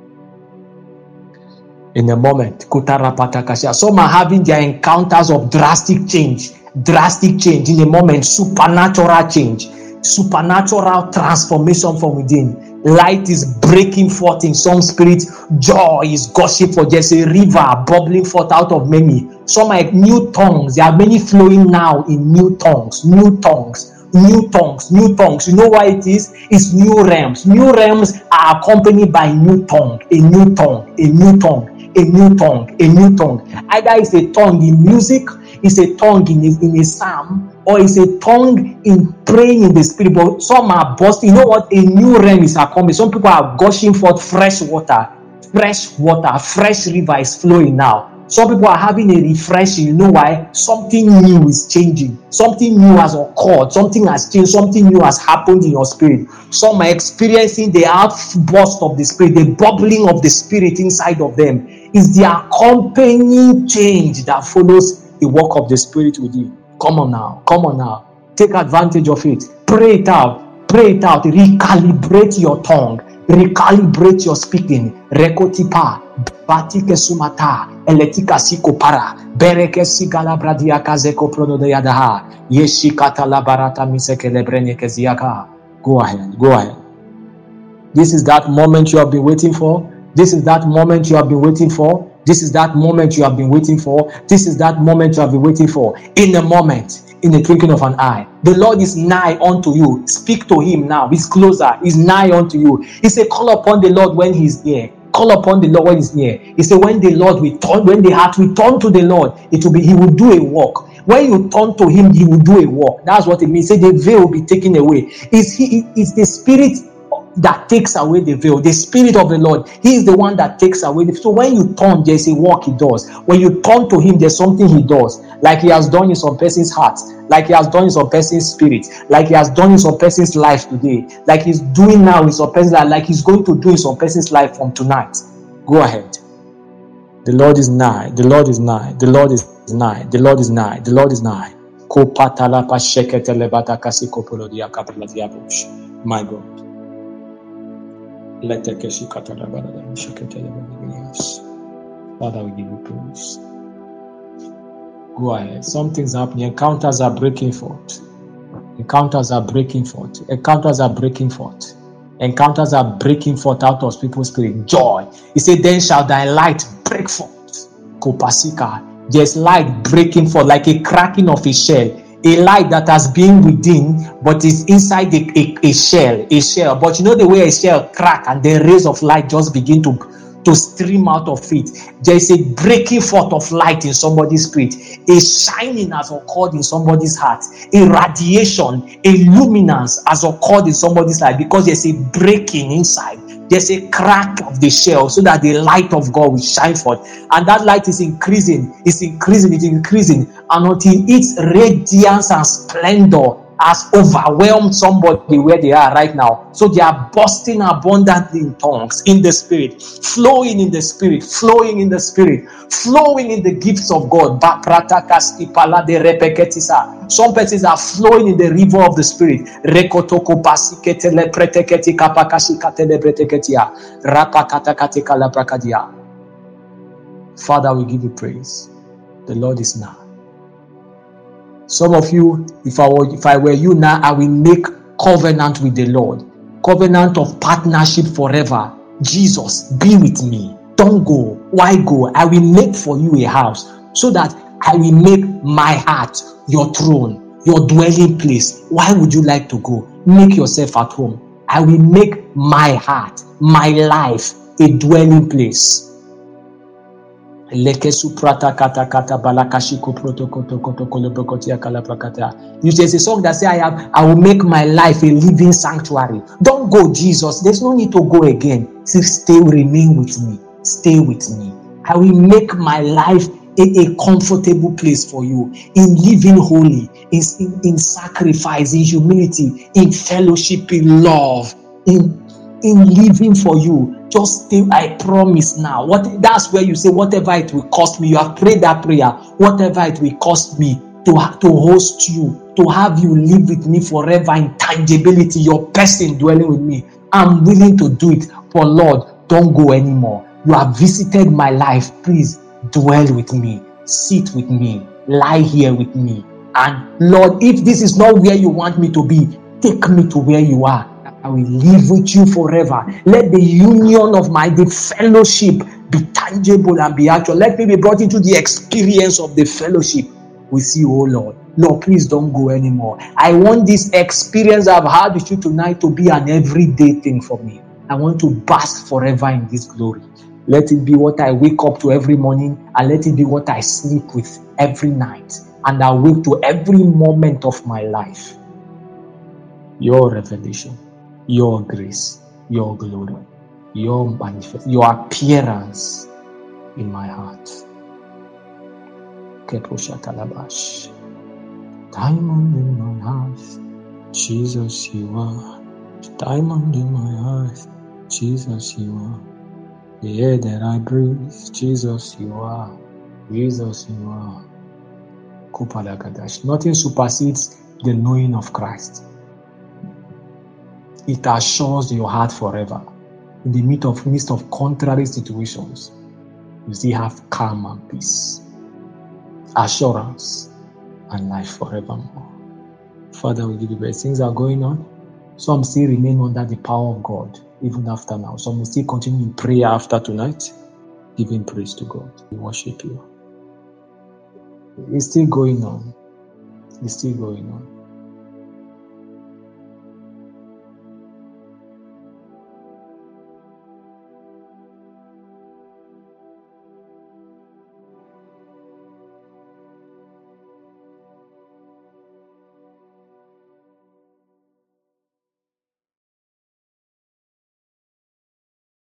In a moment, some are having their encounters of drastic change, drastic change in a moment, supernatural change, supernatural transformation from within. Light is breaking forth in some spirit. Joy is gushing forth. There's a river bubbling forth out of many. Some are new tongues. There are many flowing now in new tongues. New tongues. New tongues, new tongues. You know why it is? It's new realms. New realms are accompanied by new tongue, a new tongue, a new tongue, a new tongue, a new tongue. Either it's a tongue in music, it's a tongue in a, in a psalm, or it's a tongue in praying in the spirit. But some are busting. You know what? A new realm is accompanied. Some people are gushing forth fresh water, fresh water, fresh river is flowing now. Some people are having a refreshing. You know why? Something new is changing. Something new has occurred. Something has changed. Something new has happened in your spirit. Some are experiencing the outburst of the spirit, the bubbling of the spirit inside of them. It's the accompanying change that follows the work of the spirit with you. Come on now. Come on now. Take advantage of it. Pray it out. Pray it out. Recalibrate your tongue. Recalibrate your speaking. Rekotipa. Batike sumata. Eletika siko para. Bereke sigala bradiaka zeko prono de yadaha. Yeshikata la barata miseke lebreneke ziaka. Go ahead. Go ahead. This is that moment you have been waiting for. This is that moment you have been waiting for. This is that moment you have been waiting for. This is that moment you have been waiting for. In a moment, in the twinkling of an eye, the Lord is nigh unto you. Speak to him now. He's closer. He's nigh unto you. He said, call upon the Lord when he's near. Call upon the Lord when he's near. He said, when the Lord will turn, when the heart will turn to the Lord, it will be, he will do a work. When you turn to him, he will do a work. That's what it means. Say the veil will be taken away. Is he? Is the spirit that takes away the veil, the spirit of the Lord. He is the one that takes away the. So when you turn, there's a work he does. When you turn to him, there's something he does, like he has done in some person's heart, like he has done in some person's spirit, like he has done in some person's life today, like he's doing now in some person's life, like he's going to do in some person's life from tonight. Go ahead. The Lord is nigh. The Lord is nigh. The Lord is nigh. The Lord is nigh. The Lord is nigh. My God. Father, we give you praise. Go ahead. Something's happening. Encounters are breaking forth. Encounters are breaking forth. Encounters are breaking forth. Encounters are breaking forth out of people's spirit. Joy. He said, then shall thy light break forth. Kopasika. There's light breaking forth like a cracking of a shell. A light that has been within, but is inside a, a, a shell, a shell. But you know the way a shell crack and the rays of light just begin to, to stream out of it. There is a breaking forth of light in somebody's spirit. A shining has occurred in somebody's heart. A radiation, a luminance has occurred in somebody's life because there's a breaking inside. There's a crack of the shell so that the light of God will shine forth. And that light is increasing, it's increasing, it's increasing. And until its radiance and splendor has overwhelmed somebody where they are right now. So they are bursting abundantly in tongues, in the spirit, flowing in the spirit, flowing in the spirit, flowing in the gifts of God. Some persons are flowing in the river of the spirit. Father, we give you praise. The Lord is now. Some of you, if I were, if I were you now, I will make covenant with the Lord. Covenant of partnership forever. Jesus, be with me. Don't go. Why go? I will make for you a house so that I will make my heart your throne, your dwelling place. Why would you like to go? Make yourself at home. I will make my heart, my life, a dwelling place. There's a song that says, I have, I will make my life a living sanctuary. Don't go, Jesus. There's no need to go again. Stay, remain with me. Stay with me. I will make my life a, a comfortable place for you, in living holy, in, in, in sacrifice, in humility, in fellowship, in love, in in living for you. Just stay. I promise now. What that's where you say, whatever it will cost me. You have prayed that prayer. Whatever it will cost me to to host you, to have you live with me forever in tangibility, your person dwelling with me, I'm willing to do it. For Lord, don't go anymore. You have visited my life. Please dwell with me, sit with me, lie here with me. And Lord, if this is not where you want me to be, take me to where you are. I will live with you forever. Let the union of my the fellowship be tangible and be actual. Let me be brought into the experience of the fellowship with you, oh Lord. Lord, please don't go anymore. I want this experience I've had with you tonight to be an everyday thing for me. I want to bask forever in this glory. Let it be what I wake up to every morning, and let it be what I sleep with every night, and I wake to every moment of my life. Your revelation, your grace, your glory, your manifest, your appearance in my heart. Keposhatalabash. Diamond in my heart, Jesus you are. Diamond in my heart, Jesus you are. The air that I breathe, Jesus you are. Jesus you are. Kupalagadash. Nothing supersedes the knowing of Christ. It assures your heart forever. In the midst of, midst of contrary situations, you still have calm and peace, assurance, and life forevermore. Father, we give you praise. Things are going on. Some still remain under the power of God, even after now. Some will still continue in prayer after tonight, giving praise to God. We worship you. It's still going on. It's still going on.